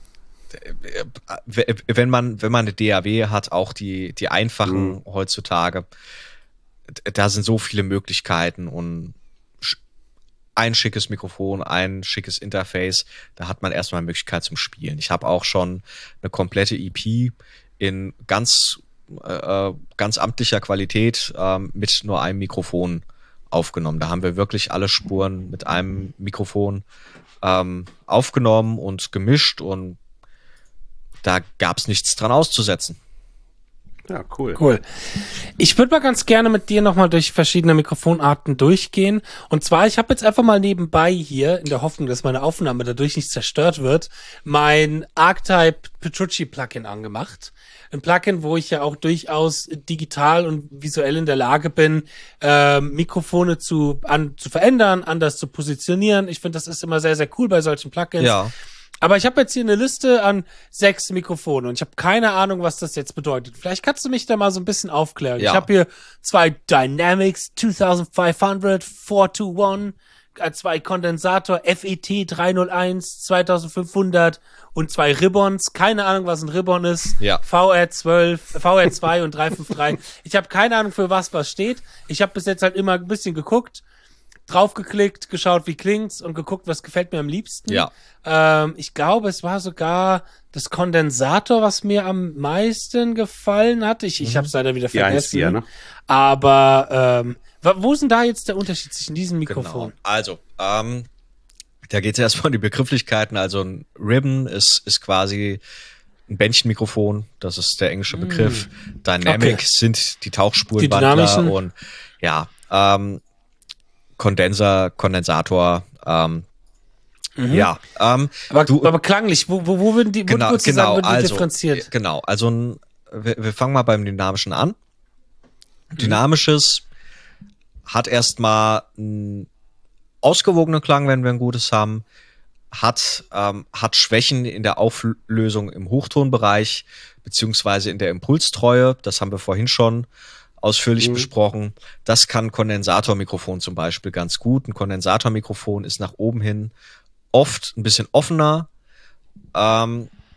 wenn man eine DAW hat, auch die einfachen heutzutage, da sind so viele Möglichkeiten und ein schickes Mikrofon, ein schickes Interface, da hat man erstmal Möglichkeit zum Spielen. Ich habe auch schon eine komplette EP in ganz amtlicher Qualität mit nur einem Mikrofon aufgenommen. Da haben wir wirklich alle Spuren mit einem Mikrofon aufgenommen und gemischt und da gab es nichts dran auszusetzen. Ja, cool. Cool. Ich würde mal ganz gerne mit dir nochmal durch verschiedene Mikrofonarten durchgehen. Und zwar, ich habe jetzt einfach mal nebenbei hier, in der Hoffnung, dass meine Aufnahme dadurch nicht zerstört wird, mein Archetype Petrucci Plugin angemacht. Ein Plugin, wo ich ja auch durchaus digital und visuell in der Lage bin, Mikrofone zu verändern, anders zu positionieren. Ich finde, das ist immer sehr, sehr cool bei solchen Plugins. Ja. Aber ich habe jetzt hier eine Liste an 6 Mikrofonen und ich habe keine Ahnung, was das jetzt bedeutet. Vielleicht kannst du mich da mal so ein bisschen aufklären. Ja. Ich habe hier 2 Dynamics 2500 421, 2 Kondensator FET 301 2500 und 2 Ribbons. Keine Ahnung, was ein Ribbon ist. Ja. VR12, VR2 und 353. Ich habe keine Ahnung, für was steht. Ich habe bis jetzt halt immer ein bisschen geguckt, draufgeklickt, geschaut, wie klingt's und geguckt, was gefällt mir am liebsten. Ja. Ich glaube, es war sogar das Kondensator, was mir am meisten gefallen hat. Ich habe es leider wieder Die vergessen. 1.4, ne? Aber wo ist denn da jetzt der Unterschied zwischen diesem Mikrofon? Genau. Also, da geht es erstmal um die Begrifflichkeiten. Also ein Ribbon ist quasi ein Bändchenmikrofon, das ist der englische Begriff. Dynamic sind die Tauchspurenwandler Die dynamischen. und ja, Kondensator, ja. Aber klanglich, wo würden die, Genau, würdest du sagen, würden die also, differenziert? Genau, also wir fangen mal beim Dynamischen an. Dynamisches hat erstmal einen ausgewogenen Klang, wenn wir ein gutes haben, hat Schwächen in der Auflösung im Hochtonbereich, beziehungsweise in der Impulstreue, das haben wir vorhin schon ausführlich besprochen. Das kann ein Kondensatormikrofon zum Beispiel ganz gut. Ein Kondensatormikrofon ist nach oben hin oft ein bisschen offener. Ja,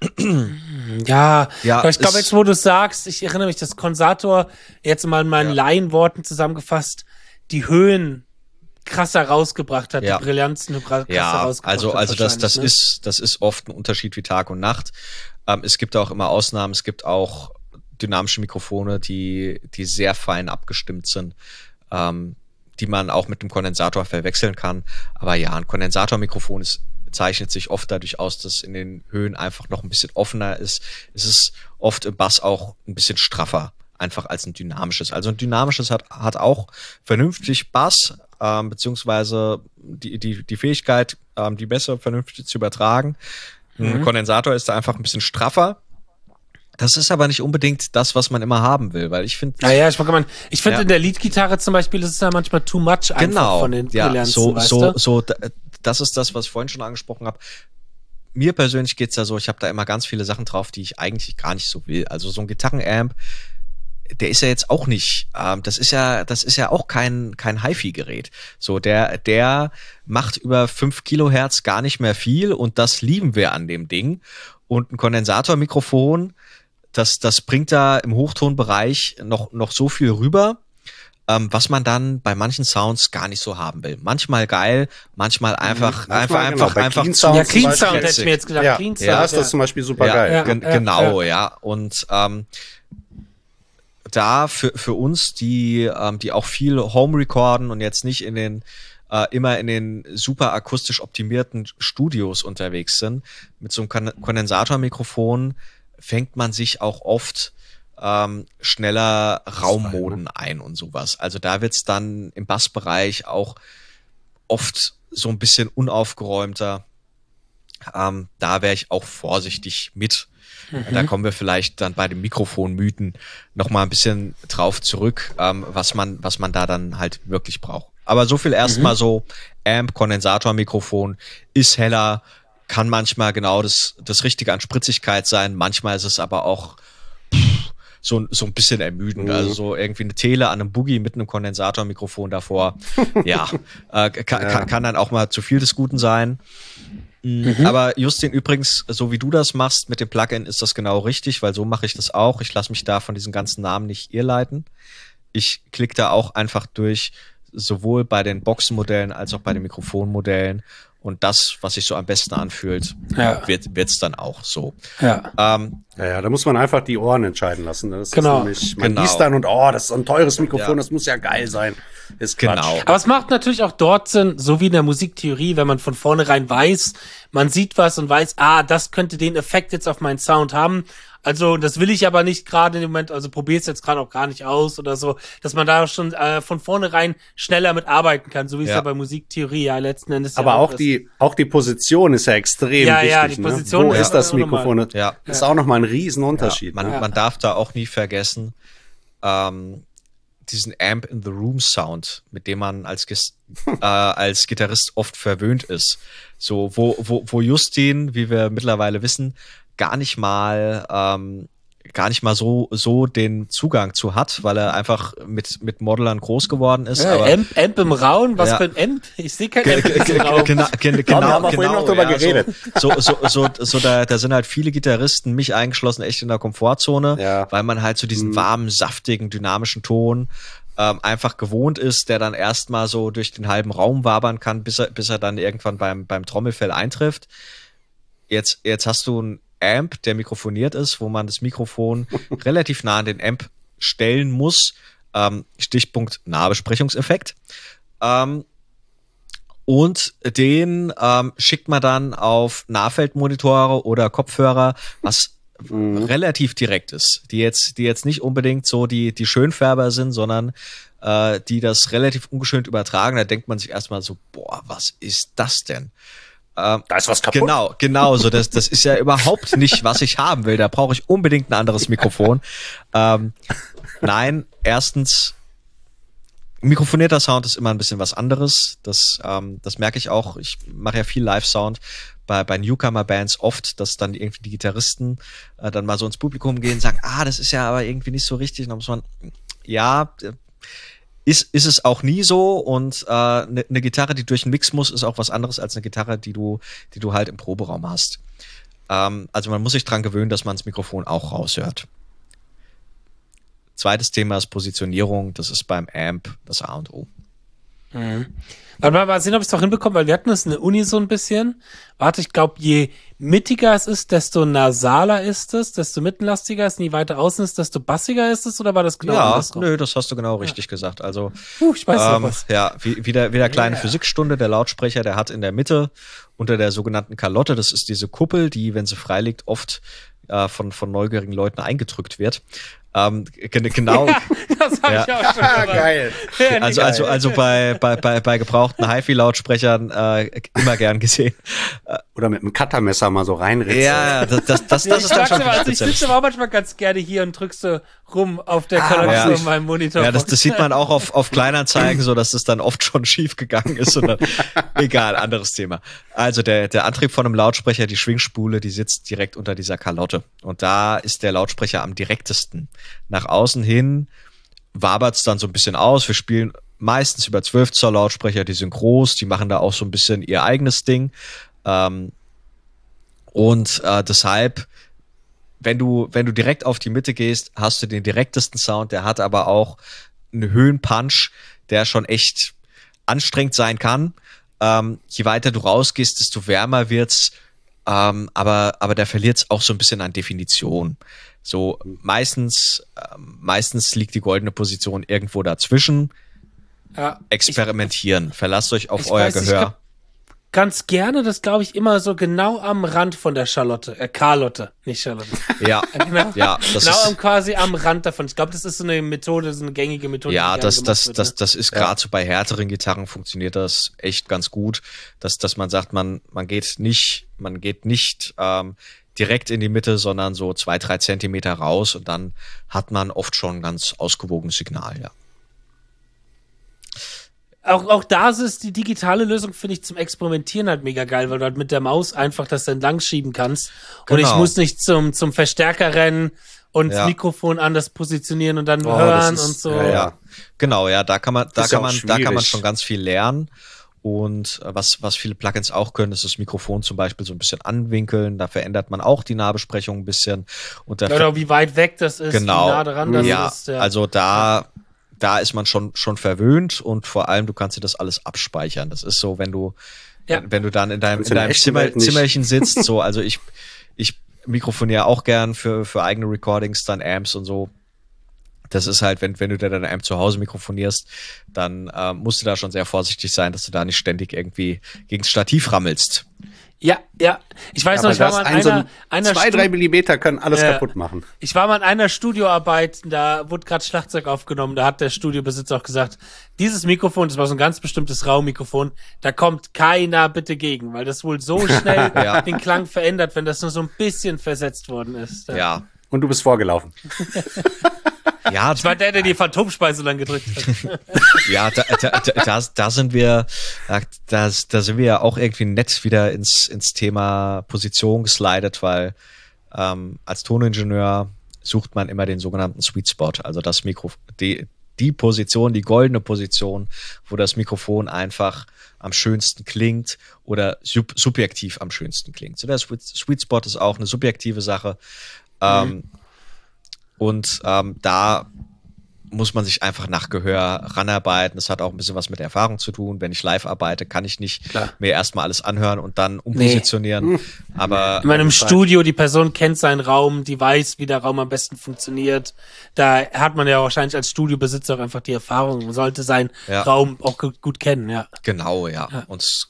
aber ich glaube jetzt, wo du sagst, ich erinnere mich, dass Kondensator jetzt mal in meinen Laienworten zusammengefasst die Höhen krasser rausgebracht hat, Ja. die Brillanzen krasser rausgebracht also hat. das wahrscheinlich, ist oft ein Unterschied wie Tag und Nacht. Es gibt auch immer Ausnahmen. Es gibt auch dynamische Mikrofone, die sehr fein abgestimmt sind, die man auch mit einem Kondensator verwechseln kann. Aber ja, ein Kondensatormikrofon zeichnet sich oft dadurch aus, dass in den Höhen einfach noch ein bisschen offener ist. Es ist oft im Bass auch ein bisschen straffer, einfach als ein dynamisches. Also ein dynamisches hat auch vernünftig Bass, beziehungsweise die Fähigkeit, die besser vernünftig zu übertragen. Ein Kondensator ist da einfach ein bisschen straffer. Das ist aber nicht unbedingt das, was man immer haben will, weil ich finde. Naja, ich finde in der Leadgitarre zum Beispiel, das ist ja manchmal too much einfach von den Brillanzen, weißt du? Das ist das, was ich vorhin schon angesprochen habe. Mir persönlich geht's da so, ich habe da immer ganz viele Sachen drauf, die ich eigentlich gar nicht so will. Also so ein Gitarrenamp, der ist ja jetzt auch nicht, das ist ja auch kein HiFi-Gerät. So, der macht über 5 Kilohertz gar nicht mehr viel und das lieben wir an dem Ding. Und ein Kondensatormikrofon, das bringt da im Hochtonbereich noch so viel rüber, was man dann bei manchen Sounds gar nicht so haben will. Manchmal geil, manchmal einfach Bei Clean Sound Ja, zum Clean Beispiel. Sound hätte ich mir jetzt gedacht. Ja, Clean Sound, da ist das zum Beispiel super geil. Genau. Und da für uns, die auch viel Home recorden und jetzt nicht immer in den super akustisch optimierten Studios unterwegs sind, mit so einem Kondensatormikrofon fängt man sich auch oft schneller Raummoden ein und sowas. Also da wird's dann im Bassbereich auch oft so ein bisschen unaufgeräumter. Da wäre ich auch vorsichtig mit. Da kommen wir vielleicht dann bei den Mikrofonmythen noch mal ein bisschen drauf zurück, was man da dann halt wirklich braucht. Aber so viel erstmal so Amp, Kondensatormikrofon ist heller, kann manchmal genau das Richtige an Spritzigkeit sein. Manchmal ist es aber auch so ein bisschen ermüdend. Also so irgendwie eine Tele an einem Boogie mit einem Kondensatormikrofon davor. Kann dann auch mal zu viel des Guten sein. Aber Justin, übrigens, so wie du das machst mit dem Plugin, ist das genau richtig, weil so mache ich das auch. Ich lasse mich da von diesen ganzen Namen nicht irrleiten. Ich klicke da auch einfach durch sowohl bei den Boxenmodellen als auch bei den Mikrofonmodellen. Und das, was sich so am besten anfühlt, wird's dann auch so. Ja. Da muss man einfach die Ohren entscheiden lassen. Das genau. ist nämlich, man liest dann und das ist ein teures Mikrofon, das muss ja geil sein. Ist Quatsch. Genau. Aber es macht natürlich auch dort Sinn, so wie in der Musiktheorie, wenn man von vornherein weiß, man sieht was und weiß, das könnte den Effekt jetzt auf meinen Sound haben. Also das will ich aber nicht gerade im Moment, also probier's jetzt gerade auch gar nicht aus oder so, dass man da schon von vornherein schneller mit arbeiten kann, so wie es ja bei Musiktheorie letzten Endes aber auch die Position ist ja extrem wichtig. Ja, die Position Wo ist das Mikrofon? Ist auch nochmal ein Riesenunterschied. Ja, man darf da auch nie vergessen, diesen Amp in the Room Sound, mit dem man als Gitarrist oft verwöhnt ist. So, wo Justin, wie wir mittlerweile wissen, gar nicht mal so den Zugang zu hat, weil er einfach mit Modellern groß geworden ist. Ja, aber Amp im Raum? Was für ein Amp? Ich sehe kein Amp im Raum. Genau, haben wir vorhin noch drüber geredet. Da sind halt viele Gitarristen, mich eingeschlossen, echt in der Komfortzone, weil man halt so diesen warmen, saftigen, dynamischen Ton einfach gewohnt ist, der dann erstmal so durch den halben Raum wabern kann, bis er dann irgendwann beim Trommelfell eintrifft. Jetzt hast du ein Amp, der mikrofoniert ist, wo man das Mikrofon relativ nah an den Amp stellen muss. Stichpunkt Nahbesprechungseffekt. Und den schickt man dann auf Nahfeldmonitore oder Kopfhörer, was relativ direkt ist, die jetzt nicht unbedingt so die Schönfärber sind, sondern die das relativ ungeschönt übertragen. Da denkt man sich erstmal so, was ist das denn? Da ist was kaputt. Genau, so das ist ja überhaupt nicht, was ich haben will. Da brauche ich unbedingt ein anderes Mikrofon. Nein, erstens, mikrofonierter Sound ist immer ein bisschen was anderes. Das merke ich auch. Ich mache ja viel Live-Sound bei Newcomer-Bands oft, dass dann irgendwie die Gitarristen dann mal so ins Publikum gehen und sagen, das ist ja aber irgendwie nicht so richtig. Und dann muss man, ist es auch nie so, und eine Gitarre, die durch den Mix muss, ist auch was anderes als eine Gitarre, die du halt im Proberaum hast. Also man muss sich dran gewöhnen, dass man das Mikrofon auch raushört. Zweites Thema ist Positionierung. Das ist beim Amp das A und O. Mal sehen, ob ich es doch hinbekomme, weil wir hatten es in der Uni so ein bisschen. Warte, ich glaube, je mittiger es ist, desto nasaler ist es, desto mittenlastiger es, je weiter außen ist, desto bassiger ist es, oder war das genau andersrum? Nö, das hast du genau richtig gesagt. Also, ich weiß noch was. Ja, wieder kleine Physikstunde. Der Lautsprecher, der hat in der Mitte unter der sogenannten Kalotte, das ist diese Kuppel, die, wenn sie frei liegt, oft von neugierigen Leuten eingedrückt wird. Genau. Das habe ich auch schon gehört. Geil. Also bei gebrauchten HiFi-Lautsprechern immer gern gesehen. Oder mit einem Cuttermesser mal so reinritzen. Ja, das ist dann schon also ich sitze aber auch manchmal ganz gerne hier und drückst so rum auf der Kalotte von meinem Monitor. Ja, das sieht man auch auf Kleinanzeigen, so dass es dann oft schon schief gegangen ist. Und dann, egal, anderes Thema. Also der Antrieb von einem Lautsprecher, die Schwingspule, die sitzt direkt unter dieser Kalotte. Und da ist der Lautsprecher am direktesten. Nach außen hin wabert's dann so ein bisschen aus. Wir spielen meistens über 12 Zoll Lautsprecher, die sind groß, die machen da auch so ein bisschen ihr eigenes Ding. Deshalb, wenn du direkt auf die Mitte gehst, hast du den direktesten Sound, der hat aber auch einen Höhenpunch, der schon echt anstrengend sein kann. Je weiter du rausgehst, desto wärmer wird's, aber der verliert's auch so ein bisschen an Definition. So, meistens liegt die goldene Position irgendwo dazwischen. Ja, experimentieren. Verlasst euch auf euer Gehör. Ganz gerne, das glaube ich immer so genau am Rand von der Karlotte, nicht Charlotte. Ja, genau. Ja, quasi am Rand davon. Ich glaube, das ist so eine Methode, so eine gängige Methode. Ja, das ist gerade so bei härteren Gitarren funktioniert das echt ganz gut, dass man sagt, man geht nicht direkt in die Mitte, sondern so 2-3 Zentimeter raus, und dann hat man oft schon ein ganz ausgewogenes Signal, ja. Auch da ist die digitale Lösung, finde ich, zum Experimentieren halt mega geil, weil du halt mit der Maus einfach das entlang schieben kannst. Genau. Und ich muss nicht zum Verstärker rennen und das Mikrofon anders positionieren und dann hören und so. Ja. Genau, ja, da kann man schon ganz viel lernen. Und was viele Plugins auch können, ist das Mikrofon zum Beispiel so ein bisschen anwinkeln. Da verändert man auch die Nahbesprechung ein bisschen. Und oder wie weit weg das ist, genau, wie nah dran das ist. Ja, also da da ist man schon verwöhnt und vor allem, du kannst dir das alles abspeichern. Das ist so, wenn du dann in deinem Zimmerchen sitzt, so, also ich mikrofoniere auch gern für eigene Recordings, dann Amps und so. Das ist halt, wenn du deine Amp zu Hause mikrofonierst, dann musst du da schon sehr vorsichtig sein, dass du da nicht ständig irgendwie gegen das Stativ rammelst. Ja. Ich weiß noch, ich war mal in einer 2-3 Millimeter können alles kaputt machen. Ich war mal in einer Studioarbeit, da wurde gerade Schlagzeug aufgenommen, da hat der Studiobesitzer auch gesagt, dieses Mikrofon, das war so ein ganz bestimmtes Raummikrofon, da kommt keiner bitte gegen, weil das wohl so schnell den Klang verändert, wenn das nur so ein bisschen versetzt worden ist. Ja. Und du bist vorgelaufen. Ja, ich war der die Phantomspeise dann gedrückt hat. Ja, da sind wir ja auch irgendwie nett wieder ins Thema Position geslidet, weil als Toningenieur sucht man immer den sogenannten Sweet Spot, also das die Position, die goldene Position, wo das Mikrofon einfach am schönsten klingt oder subjektiv am schönsten klingt. So der Sweet Spot ist auch eine subjektive Sache. Und da muss man sich einfach nach Gehör ranarbeiten. Das hat auch ein bisschen was mit Erfahrung zu tun. Wenn ich live arbeite, kann ich nicht mir erstmal alles anhören und dann umpositionieren. Aber in meinem Studio, die Person kennt seinen Raum, die weiß, wie der Raum am besten funktioniert. Da hat man ja wahrscheinlich als Studiobesitzer auch einfach die Erfahrung. Man sollte seinen Raum auch gut kennen, ja. Genau, ja. Und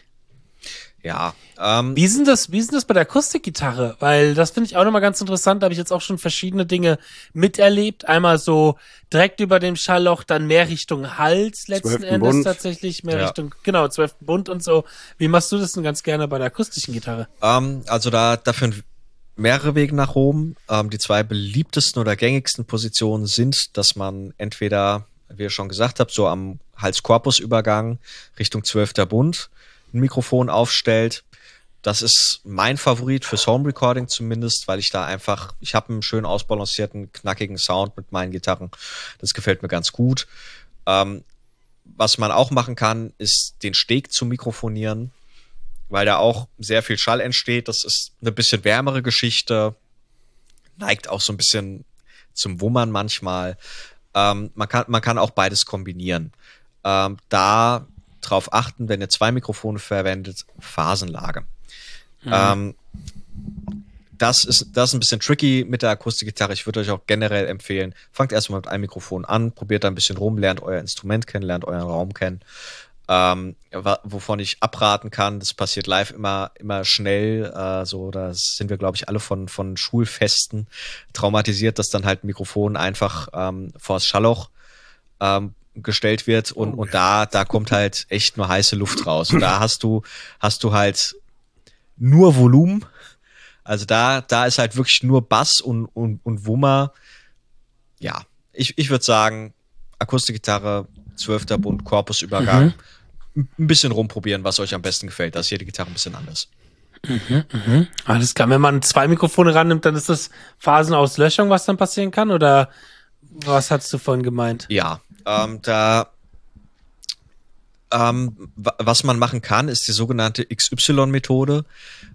wie ist denn das bei der Akustikgitarre? Weil das finde ich auch nochmal ganz interessant. Da habe ich jetzt auch schon verschiedene Dinge miterlebt. Einmal so direkt über dem Schallloch, dann mehr Richtung Hals letzten Endes Bund. Tatsächlich, mehr Richtung, 12. Bund und so. Wie machst du das denn ganz gerne bei der akustischen Gitarre? Also da führen mehrere Wege nach oben. Die 2 beliebtesten oder gängigsten Positionen sind, dass man entweder, wie ihr schon gesagt habt, so am Hals-Korpus-Übergang Richtung 12. Bund ein Mikrofon aufstellt. Das ist mein Favorit fürs Home Recording zumindest, weil ich habe einen schön ausbalancierten, knackigen Sound mit meinen Gitarren. Das gefällt mir ganz gut. Was man auch machen kann, ist den Steg zu mikrofonieren, weil da auch sehr viel Schall entsteht. Das ist eine bisschen wärmere Geschichte, neigt auch so ein bisschen zum Wummern manchmal. Man kann auch beides kombinieren. Da drauf achten, wenn ihr 2 Mikrofone verwendet, Phasenlage. Das ist ein bisschen tricky mit der Akustikgitarre. Ich würde euch auch generell empfehlen, fangt erstmal mit einem Mikrofon an, probiert da ein bisschen rum, lernt euer Instrument kennen, lernt euren Raum kennen. Wovon ich abraten kann, das passiert live immer schnell, da sind wir, glaube ich, alle von Schulfesten traumatisiert, dass dann halt ein Mikrofon einfach vors Schallloch gestellt wird und da kommt halt echt nur heiße Luft raus. Und da hast du halt nur Volumen. Also da ist halt wirklich nur Bass und Wummer. Ja, ich würde sagen, Akustikgitarre, 12. Bund, Korpusübergang. Ein bisschen rumprobieren, was euch am besten gefällt. Da ist jede Gitarre ein bisschen anders. Alles klar. Wenn man 2 Mikrofone rannimmt, dann ist das Phasenauslöschung, was dann passieren kann? Oder was hast du vorhin gemeint? Ja, was man machen kann, ist die sogenannte XY-Methode,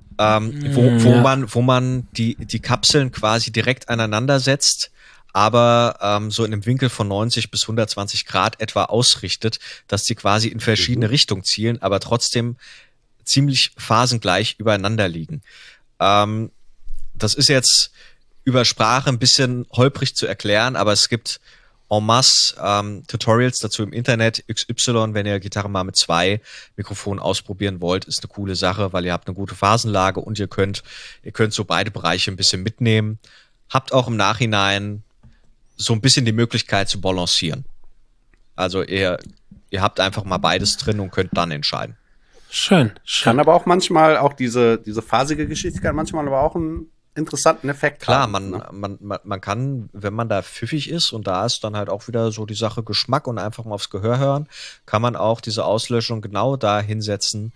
wo man die Kapseln quasi direkt aneinander setzt, aber so in einem Winkel von 90 bis 120 Grad etwa ausrichtet, dass die quasi in verschiedene Richtungen zielen, aber trotzdem ziemlich phasengleich übereinander liegen. Das ist jetzt über Sprache ein bisschen holprig zu erklären, aber es gibt en masse Tutorials dazu im Internet. XY, wenn ihr Gitarre mal mit 2 Mikrofonen ausprobieren wollt, ist eine coole Sache, weil ihr habt eine gute Phasenlage und ihr könnt so beide Bereiche ein bisschen mitnehmen. Habt auch im Nachhinein so ein bisschen die Möglichkeit zu balancieren. Also ihr habt einfach mal beides drin und könnt dann entscheiden. Schön. Kann aber auch manchmal auch diese phasige Geschichte kann manchmal aber auch einen interessanten Effekt Klar, haben. man kann, wenn man da pfiffig ist und da ist dann halt auch wieder so die Sache Geschmack und einfach mal aufs Gehör hören, kann man auch diese Auslöschung genau da hinsetzen,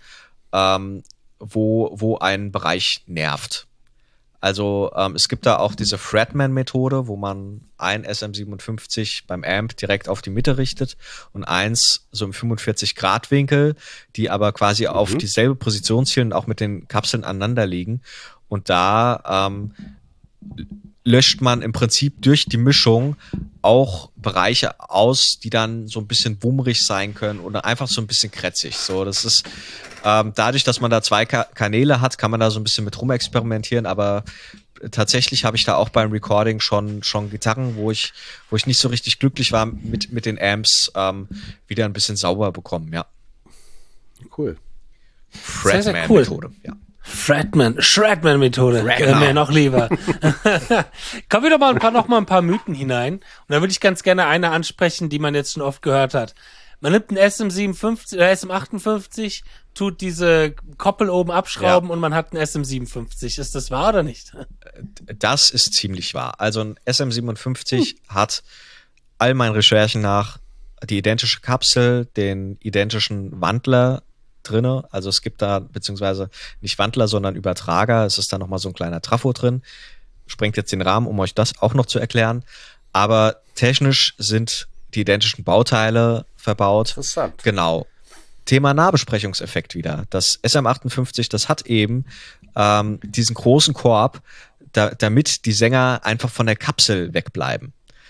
wo ein Bereich nervt. Also es gibt da auch diese Fretman-Methode, wo man ein SM57 beim Amp direkt auf die Mitte richtet und eins so im 45-Grad-Winkel, die aber quasi auf dieselbe Position zielen und auch mit den Kapseln aneinander liegen. Und da löscht man im Prinzip durch die Mischung auch Bereiche aus, die dann so ein bisschen wummrig sein können oder einfach so ein bisschen kratzig. So, das ist dadurch, dass man da zwei Kanäle hat, kann man da so ein bisschen mit rumexperimentieren, aber tatsächlich habe ich da auch beim Recording schon Gitarren, wo ich nicht so richtig glücklich war mit den Amps, wieder ein bisschen sauber bekommen, ja. Cool. Fretman-Methode, ja. Shredman-Methode. Mir noch lieber. Kommen wir doch mal ein paar Mythen hinein. Und da würde ich ganz gerne eine ansprechen, die man jetzt schon oft gehört hat. Man nimmt einen SM57 oder SM58, tut diese Koppel oben abschrauben und man hat einen SM57. Ist das wahr oder nicht? Das ist ziemlich wahr. Also ein SM57 hat all meinen Recherchen nach die identische Kapsel, den identischen Wandler drinne. Also es gibt da, beziehungsweise nicht Wandler, sondern Übertrager. Es ist da nochmal so ein kleiner Trafo drin. Sprengt jetzt den Rahmen, um euch das auch noch zu erklären. Aber technisch sind die identischen Bauteile verbaut. Interessant. Genau. Thema Nahbesprechungseffekt wieder. Das SM58, das hat eben diesen großen Korb, damit die Sänger einfach von der Kapsel wegbleiben.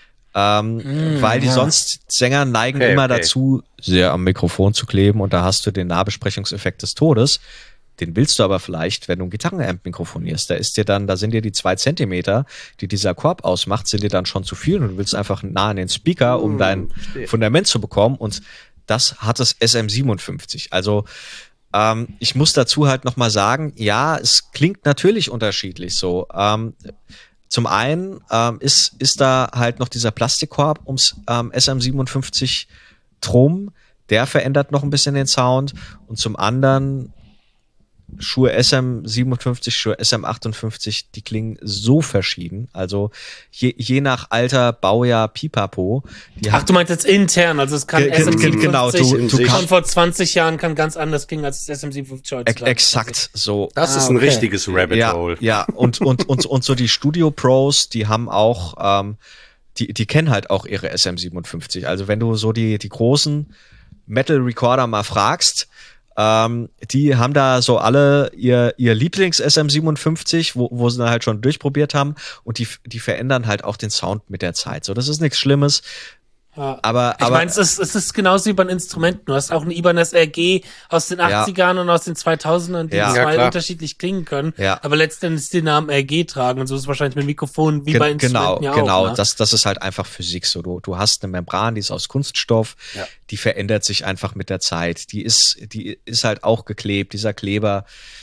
Weil die sonst Sänger neigen immer dazu, sehr am Mikrofon zu kleben und da hast du den Nahbesprechungseffekt des Todes. Den willst du aber vielleicht, wenn du ein Gitarrenamp mikrofonierst. Da sind dir die 2 Zentimeter, die dieser Korb ausmacht, sind dir dann schon zu viel und du willst einfach nah an den Speaker, um dein Fundament zu bekommen und das hat das SM57. Also ich muss dazu halt nochmal sagen, ja, es klingt natürlich unterschiedlich so. Zum einen ist da halt noch dieser Plastikkorb ums SM57 drum, der verändert noch ein bisschen den Sound und zum anderen Schuhe SM57, Schuhe SM58, die klingen so verschieden. Also je nach Alter, Baujahr, Pipapo. Ach, du meinst jetzt intern, also es kann SM57 genau, schon vor 20 Jahren kann ganz anders klingen als das SM57 heute. Exakt so. Das ist ein richtiges Rabbit Hole. Ja, und so die Studio Pros, die haben auch, die kennen halt auch ihre SM57. Also wenn du so die großen Metal Recorder mal fragst, die haben da so alle ihr Lieblings SM57, wo sie dann halt schon durchprobiert haben und die verändern halt auch den Sound mit der Zeit. So, das ist nichts Schlimmes. Ja. Aber ich meine, es ist genauso wie bei Instrumenten. Du hast auch ein Ibanez RG aus den 80ern und aus den 2000ern, die zwei unterschiedlich klingen können, aber letztendlich den Namen RG tragen und so ist es wahrscheinlich mit Mikrofonen wie bei Instrumenten auch. Genau, ne? das ist halt einfach Physik so. Du hast eine Membran, die ist aus Kunststoff, die verändert sich einfach mit der Zeit. Die ist halt auch geklebt, dieser Kleber,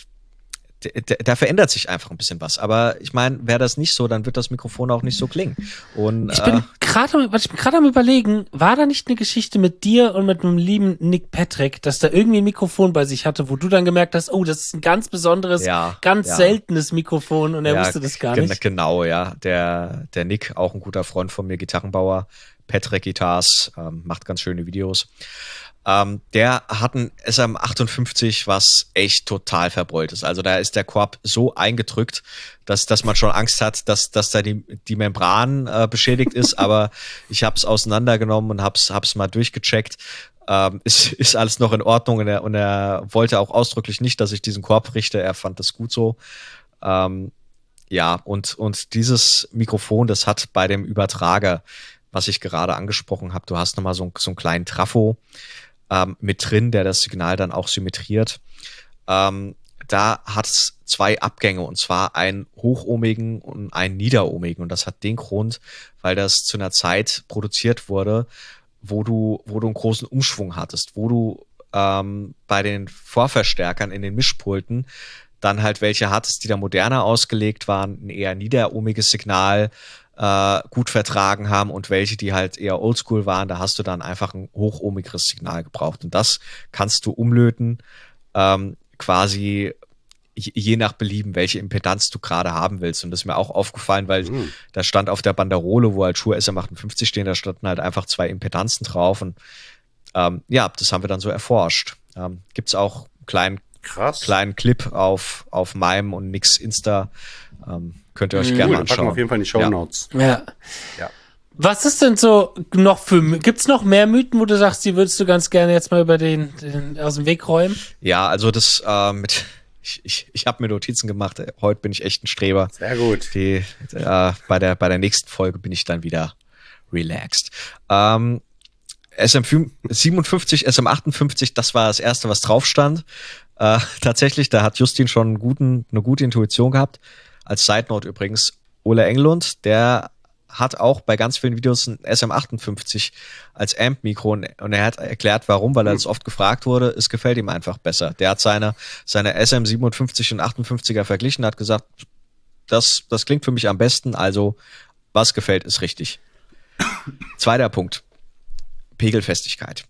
da verändert sich einfach ein bisschen was. Aber ich meine, wäre das nicht so, dann wird das Mikrofon auch nicht so klingen. Und ich bin gerade am Überlegen, war da nicht eine Geschichte mit dir und mit einem lieben Nick Patrick, dass da irgendwie ein Mikrofon bei sich hatte, wo du dann gemerkt hast, oh, das ist ein ganz besonderes, seltenes Mikrofon und er wusste das gar nicht. Genau, ja. Der Nick, auch ein guter Freund von mir, Gitarrenbauer, Patrick Guitars, macht ganz schöne Videos. Der hat ein SM58, was echt total verbeult ist. Also da ist der Korb so eingedrückt, dass man schon Angst hat, dass da die Membran beschädigt ist. Aber ich habe es auseinandergenommen und hab's mal durchgecheckt. Ist alles noch in Ordnung und er wollte auch ausdrücklich nicht, dass ich diesen Korb richte. Er fand das gut so. Und dieses Mikrofon, das hat bei dem Übertrager, was ich gerade angesprochen habe, du hast nochmal so einen kleinen Trafo mit drin, der das Signal dann auch symmetriert. Da hat es 2 Abgänge und zwar einen hochohmigen und einen niederohmigen und das hat den Grund, weil das zu einer Zeit produziert wurde, wo du einen großen Umschwung hattest, wo du bei den Vorverstärkern in den Mischpulten dann halt welche hattest, die da moderner ausgelegt waren, ein eher niederohmiges Signal gut vertragen haben und welche, die halt eher oldschool waren, da hast du dann einfach ein hochohmigeres Signal gebraucht. Und das kannst du umlöten, quasi je nach Belieben, welche Impedanz du gerade haben willst. Und das ist mir auch aufgefallen, weil da stand auf der Banderole, wo halt Schuhe SM58 stehen, da standen halt einfach 2 Impedanzen drauf. Und das haben wir dann so erforscht. Gibt's auch einen kleinen Clip auf meinem und Nix Insta. Könnt ihr euch gerne anschauen. Packen wir auf jeden Fall in die Shownotes. Ja. Was ist denn so noch gibt's noch mehr Mythen, wo du sagst, die würdest du ganz gerne jetzt mal über den aus dem Weg räumen? Ja, also das Ich habe mir Notizen gemacht. Heute bin ich echt ein Streber. Sehr gut. Bei der nächsten Folge bin ich dann wieder relaxed. SM57, SM58, das war das erste, was drauf stand. Tatsächlich, da hat Justin schon eine gute Intuition gehabt. Als Side Note übrigens, Ole Englund, der hat auch bei ganz vielen Videos ein SM58 als Amp-Mikro und er hat erklärt, warum, weil er das oft gefragt wurde. Es gefällt ihm einfach besser. Der hat seine SM57 und 58er verglichen, hat gesagt, das klingt für mich am besten, also was gefällt, ist richtig. Zweiter Punkt. Pegelfestigkeit.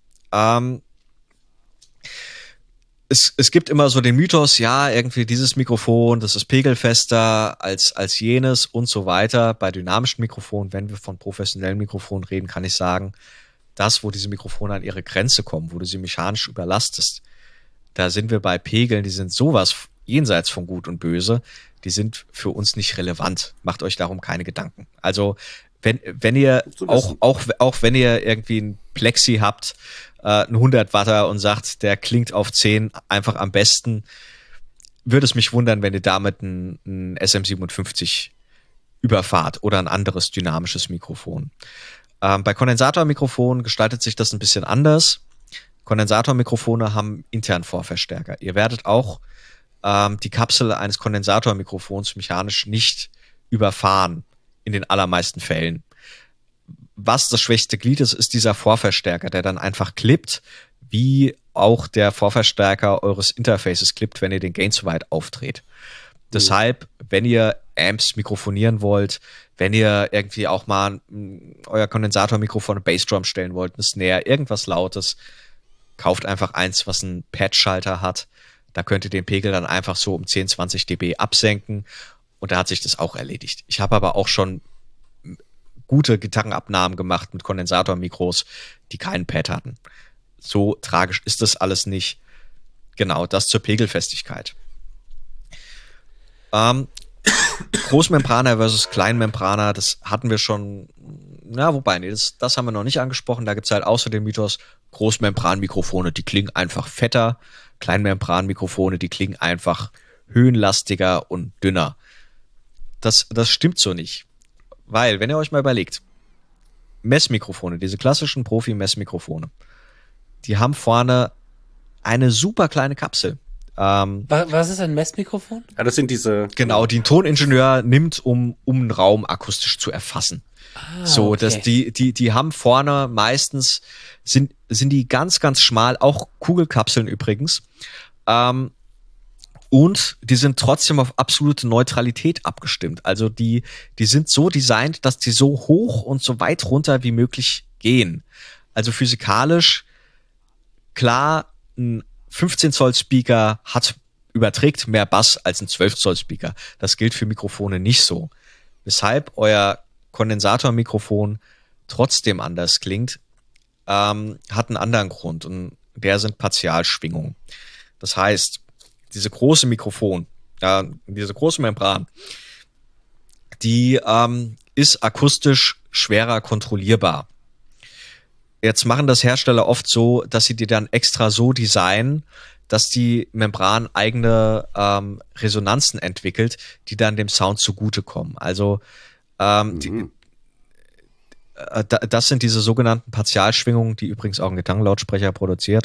Es gibt immer so den Mythos, ja, irgendwie dieses Mikrofon, das ist pegelfester als jenes und so weiter. Bei dynamischen Mikrofonen, wenn wir von professionellen Mikrofonen reden, kann ich sagen, wo diese Mikrofone an ihre Grenze kommen, wo du sie mechanisch überlastest, da sind wir bei Pegeln, die sind sowas jenseits von Gut und Böse, die sind für uns nicht relevant. Macht euch darum keine Gedanken. Also wenn ihr auch wenn ihr irgendwie ein Plexi habt, ein 100 Watter und sagt, der klingt auf 10 einfach am besten, würde es mich wundern, wenn ihr damit ein SM57 überfahrt oder ein anderes dynamisches Mikrofon. Bei Kondensatormikrofonen gestaltet sich das ein bisschen anders. Kondensatormikrofone haben internen Vorverstärker. Ihr werdet auch die Kapsel eines Kondensatormikrofons mechanisch nicht überfahren, in den allermeisten Fällen. Was das schwächste Glied ist, ist dieser Vorverstärker, der dann einfach klippt, wie auch der Vorverstärker eures Interfaces klippt, wenn ihr den Gain zu weit aufdreht. Deshalb, wenn ihr Amps mikrofonieren wollt, wenn ihr irgendwie auch mal euer Kondensatormikrofon eine Bassdrum stellen wollt, eine Snare, irgendwas Lautes, kauft einfach eins, was einen Patch-Schalter hat. Da könnt ihr den Pegel dann einfach so um 10, 20 dB absenken und da hat sich das auch erledigt. Ich habe aber auch schon gute Gitarrenabnahmen gemacht mit Kondensatormikros, die keinen Pad hatten. So tragisch ist das alles nicht. Genau, das zur Pegelfestigkeit. Großmembraner versus Kleinmembraner, das hatten wir schon, das haben wir noch nicht angesprochen. Da gibt es halt außer dem Mythos, Großmembranmikrofone, die klingen einfach fetter. Kleinmembranmikrofone, die klingen einfach höhenlastiger und dünner. Das stimmt so nicht. Weil, wenn ihr euch mal überlegt, Messmikrofone, diese klassischen Profi-Messmikrofone, die haben vorne eine super kleine Kapsel. Was ist ein Messmikrofon? Ja, das sind diese... Genau, die ein Toningenieur nimmt, um einen Raum akustisch zu erfassen. Okay. Dass die haben vorne meistens, sind die ganz, ganz schmal, auch Kugelkapseln übrigens. Und die sind trotzdem auf absolute Neutralität abgestimmt. Also die sind so designt, dass die so hoch und so weit runter wie möglich gehen. Also physikalisch, klar, ein 15 Zoll Speaker überträgt mehr Bass als ein 12 Zoll Speaker. Das gilt für Mikrofone nicht so. Weshalb euer Kondensatormikrofon trotzdem anders klingt, hat einen anderen Grund und der sind Partialschwingungen. Das heißt, diese große Mikrofon, diese große Membran, die ist akustisch schwerer kontrollierbar. Jetzt machen das Hersteller oft so, dass sie die dann extra so designen, dass die Membran eigene Resonanzen entwickelt, die dann dem Sound zugutekommen. Also das sind diese sogenannten Partialschwingungen, die übrigens auch ein Gitarrenlautsprecher produziert.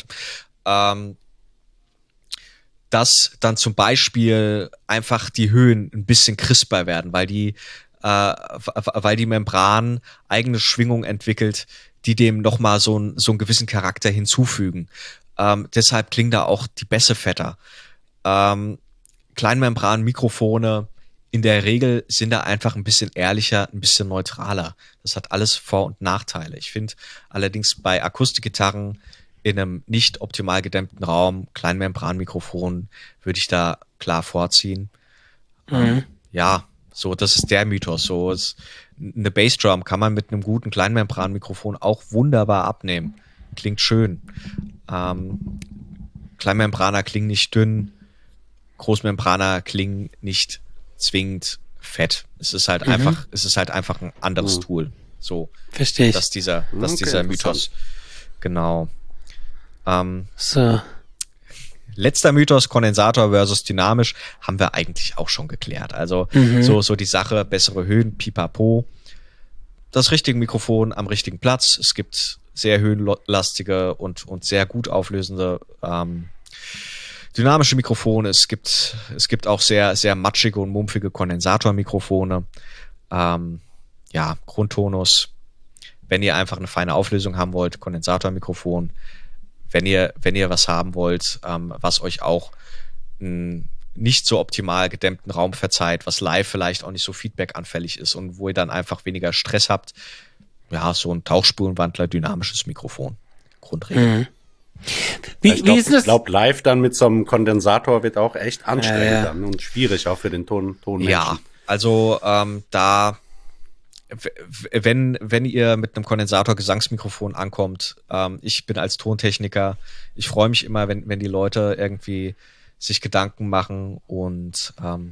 Dass dann zum Beispiel einfach die Höhen ein bisschen crisper werden, weil die Membran eigene Schwingung entwickelt, die dem nochmal so einen gewissen Charakter hinzufügen. Deshalb klingen da auch die Bässe fetter. Kleinmembran-Mikrofone in der Regel sind da einfach ein bisschen ehrlicher, ein bisschen neutraler. Das hat alles Vor- und Nachteile. Ich finde allerdings bei Akustikgitarren in einem nicht optimal gedämmten Raum, Kleinmembranmikrofon, würde ich da klar vorziehen. Ja, so, das ist der Mythos. So, eine Bassdrum kann man mit einem guten Kleinmembranmikrofon auch wunderbar abnehmen. Klingt schön. Kleinmembraner klingen nicht dünn, Großmembraner klingen nicht zwingend fett. Es ist halt einfach ein anderes Tool. So. Verstehe ich. Dass dieser Mythos. Genau. So. letzter Mythos, Kondensator versus dynamisch, haben wir eigentlich auch schon geklärt. Also so die Sache, bessere Höhen, pipapo. Das richtige Mikrofon am richtigen Platz. Es gibt sehr höhenlastige und sehr gut auflösende dynamische Mikrofone. Es gibt auch sehr, sehr matschige und mumpfige Kondensatormikrofone. Grundtonus. Wenn ihr einfach eine feine Auflösung haben wollt, Kondensatormikrofon. Wenn ihr was haben wollt, was euch auch nicht so optimal gedämmten Raum verzeiht, was live vielleicht auch nicht so feedbackanfällig ist und wo ihr dann einfach weniger Stress habt, ja, so ein Tauchspurenwandler, dynamisches Mikrofon. Grundregel. Wie ist das? Ich glaube, live dann mit so einem Kondensator wird auch echt anstrengend dann und schwierig auch für den Tonmenschen. Ja, also wenn ihr mit einem Kondensator-Gesangsmikrofon ankommt, ich bin als Tontechniker, ich freue mich immer, wenn die Leute irgendwie sich Gedanken machen und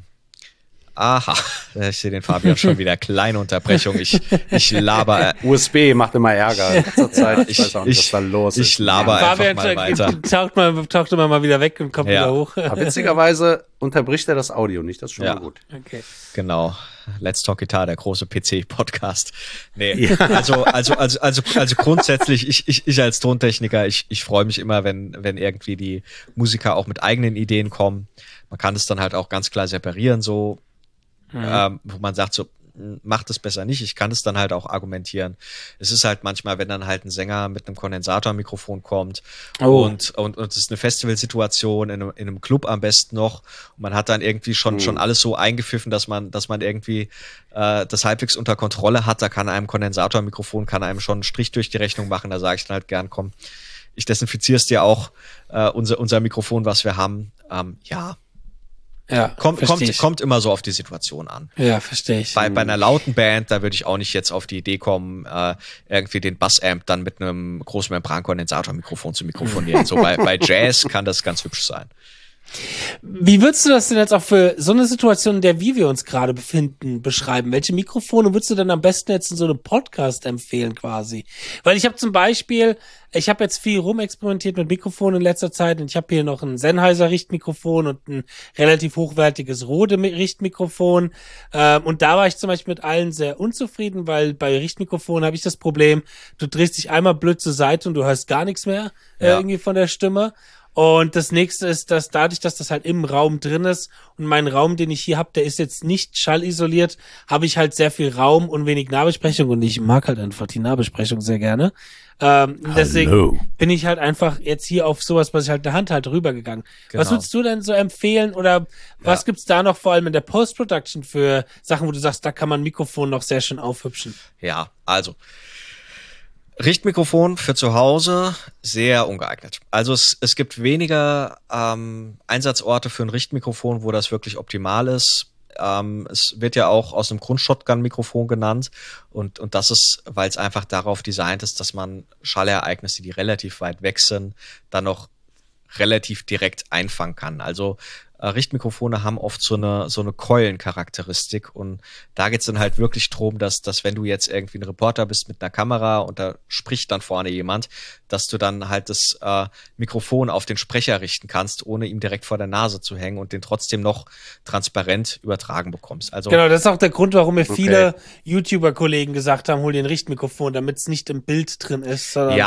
ich sehe den Fabian schon wieder, kleine Unterbrechung, ich laber. USB macht immer Ärger zur Zeit, ich weiß auch nicht, was da los ist. Ich laber einfach Fabian mal weiter. Taucht immer mal wieder weg und kommt wieder hoch. Aber witzigerweise unterbricht er das Audio nicht, das ist schon mal gut. Okay. Genau. Let's Talk Guitar, der große PC-Podcast. Nee, also grundsätzlich, ich als Tontechniker, ich freue mich immer, wenn irgendwie die Musiker auch mit eigenen Ideen kommen. Man kann es dann halt auch ganz klar separieren, so, wo man sagt so, macht es besser nicht. Ich kann es dann halt auch argumentieren. Es ist halt manchmal, wenn dann halt ein Sänger mit einem Kondensatormikrofon kommt und es ist eine Festivalsituation in einem Club am besten noch und man hat dann irgendwie schon alles so eingepfiffen, dass man irgendwie das halbwegs unter Kontrolle hat. Da kann einem Kondensatormikrofon schon einen Strich durch die Rechnung machen. Da sage ich dann halt gern, komm, ich desinfiziere es dir auch, unser Mikrofon, was wir haben. Ja, kommt immer so auf die Situation an. Ja, verstehe ich. Bei einer lauten Band, da würde ich auch nicht jetzt auf die Idee kommen, irgendwie den Bassamp dann mit einem Großmembran-Kondensatormikrofon zu mikrofonieren. So bei Jazz kann das ganz hübsch sein. Wie würdest du das denn jetzt auch für so eine Situation, in der wir uns gerade befinden, beschreiben? Welche Mikrofone würdest du denn am besten jetzt in so einem Podcast empfehlen quasi? Weil ich habe zum Beispiel, ich habe jetzt viel rumexperimentiert mit Mikrofonen in letzter Zeit und ich habe hier noch ein Sennheiser Richtmikrofon und ein relativ hochwertiges Rode Richtmikrofon und da war ich zum Beispiel mit allen sehr unzufrieden, weil bei Richtmikrofonen habe ich das Problem, du drehst dich einmal blöd zur Seite und du hörst gar nichts mehr irgendwie von der Stimme. Und das nächste ist, dass dadurch, dass das halt im Raum drin ist und mein Raum, den ich hier habe, der ist jetzt nicht schallisoliert, habe ich halt sehr viel Raum und wenig Nahbesprechung und ich mag halt einfach die Nahbesprechung sehr gerne. Deswegen bin ich halt einfach jetzt hier auf sowas, was ich halt in der Hand halte, rübergegangen. Genau. Was würdest du denn so empfehlen oder was gibt's da noch vor allem in der Post-Production für Sachen, wo du sagst, da kann man Mikrofon noch sehr schön aufhübschen? Ja, also Richtmikrofon für zu Hause, sehr ungeeignet. Also es gibt weniger Einsatzorte für ein Richtmikrofon, wo das wirklich optimal ist. Es wird ja auch aus einem Grund-Shotgun-Mikrofon genannt und das ist, weil es einfach darauf designt ist, dass man Schallereignisse, die relativ weit weg sind, dann noch relativ direkt einfangen kann. Also Richtmikrofone haben oft so eine Keulencharakteristik und da geht's dann halt wirklich drum, dass wenn du jetzt irgendwie ein Reporter bist mit einer Kamera und da spricht dann vorne jemand, dass du dann halt das Mikrofon auf den Sprecher richten kannst, ohne ihm direkt vor der Nase zu hängen und den trotzdem noch transparent übertragen bekommst. Also genau, das ist auch der Grund, warum mir viele YouTuber-Kollegen gesagt haben, hol dir ein Richtmikrofon, damit es nicht im Bild drin ist, sondern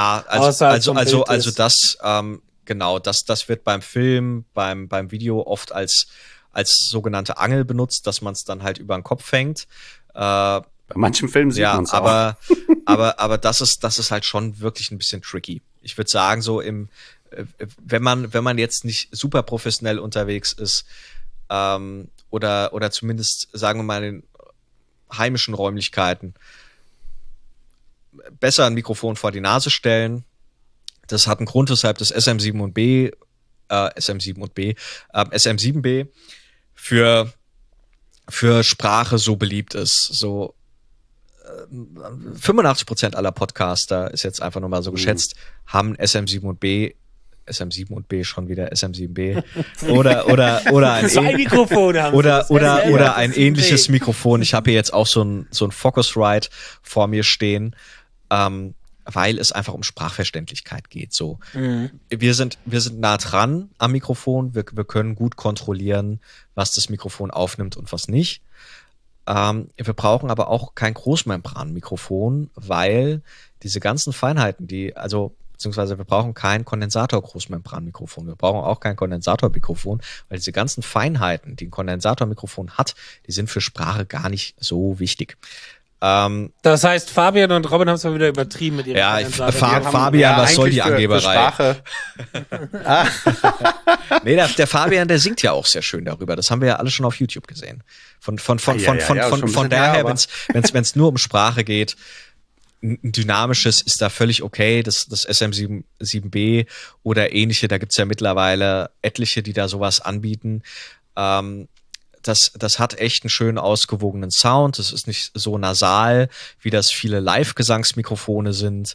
also das genau, das wird beim Film, beim Video oft als sogenannte Angel benutzt, dass man es dann halt über den Kopf hängt. Bei manchen Filmen sieht man es auch. Aber das ist halt schon wirklich ein bisschen tricky. Ich würde sagen, so wenn man jetzt nicht super professionell unterwegs ist, oder zumindest, sagen wir mal, in den heimischen Räumlichkeiten, besser ein Mikrofon vor die Nase stellen. Das hat einen Grund, weshalb das SM7B für Sprache so beliebt ist. So 85% aller Podcaster, ist jetzt einfach nur mal so geschätzt, haben SM7 und B schon wieder SM7B oder ein ähnliches Mikrofon. Ich habe hier jetzt auch so ein Focusrite vor mir stehen. weil es einfach um Sprachverständlichkeit geht. So, wir sind nah dran am Mikrofon. Wir können gut kontrollieren, was das Mikrofon aufnimmt und was nicht. Wir brauchen aber auch kein Großmembranmikrofon, weil diese ganzen Feinheiten, beziehungsweise wir brauchen kein Kondensator-Großmembranmikrofon. Wir brauchen auch kein Kondensatormikrofon, weil diese ganzen Feinheiten, die ein Kondensatormikrofon hat, die sind für Sprache gar nicht so wichtig. Das heißt, Fabian und Robin haben es mal wieder übertrieben mit ihren Fabian, was soll die Angeberei? Nee, der Fabian, der singt ja auch sehr schön darüber. Das haben wir ja alle schon auf YouTube gesehen. Von daher, wenn es nur um Sprache geht, ein dynamisches ist da völlig okay, das SM7B oder ähnliche, da gibt's ja mittlerweile etliche, die da sowas anbieten. Das hat echt einen schönen ausgewogenen Sound, das ist nicht so nasal, wie das viele Live-Gesangsmikrofone sind.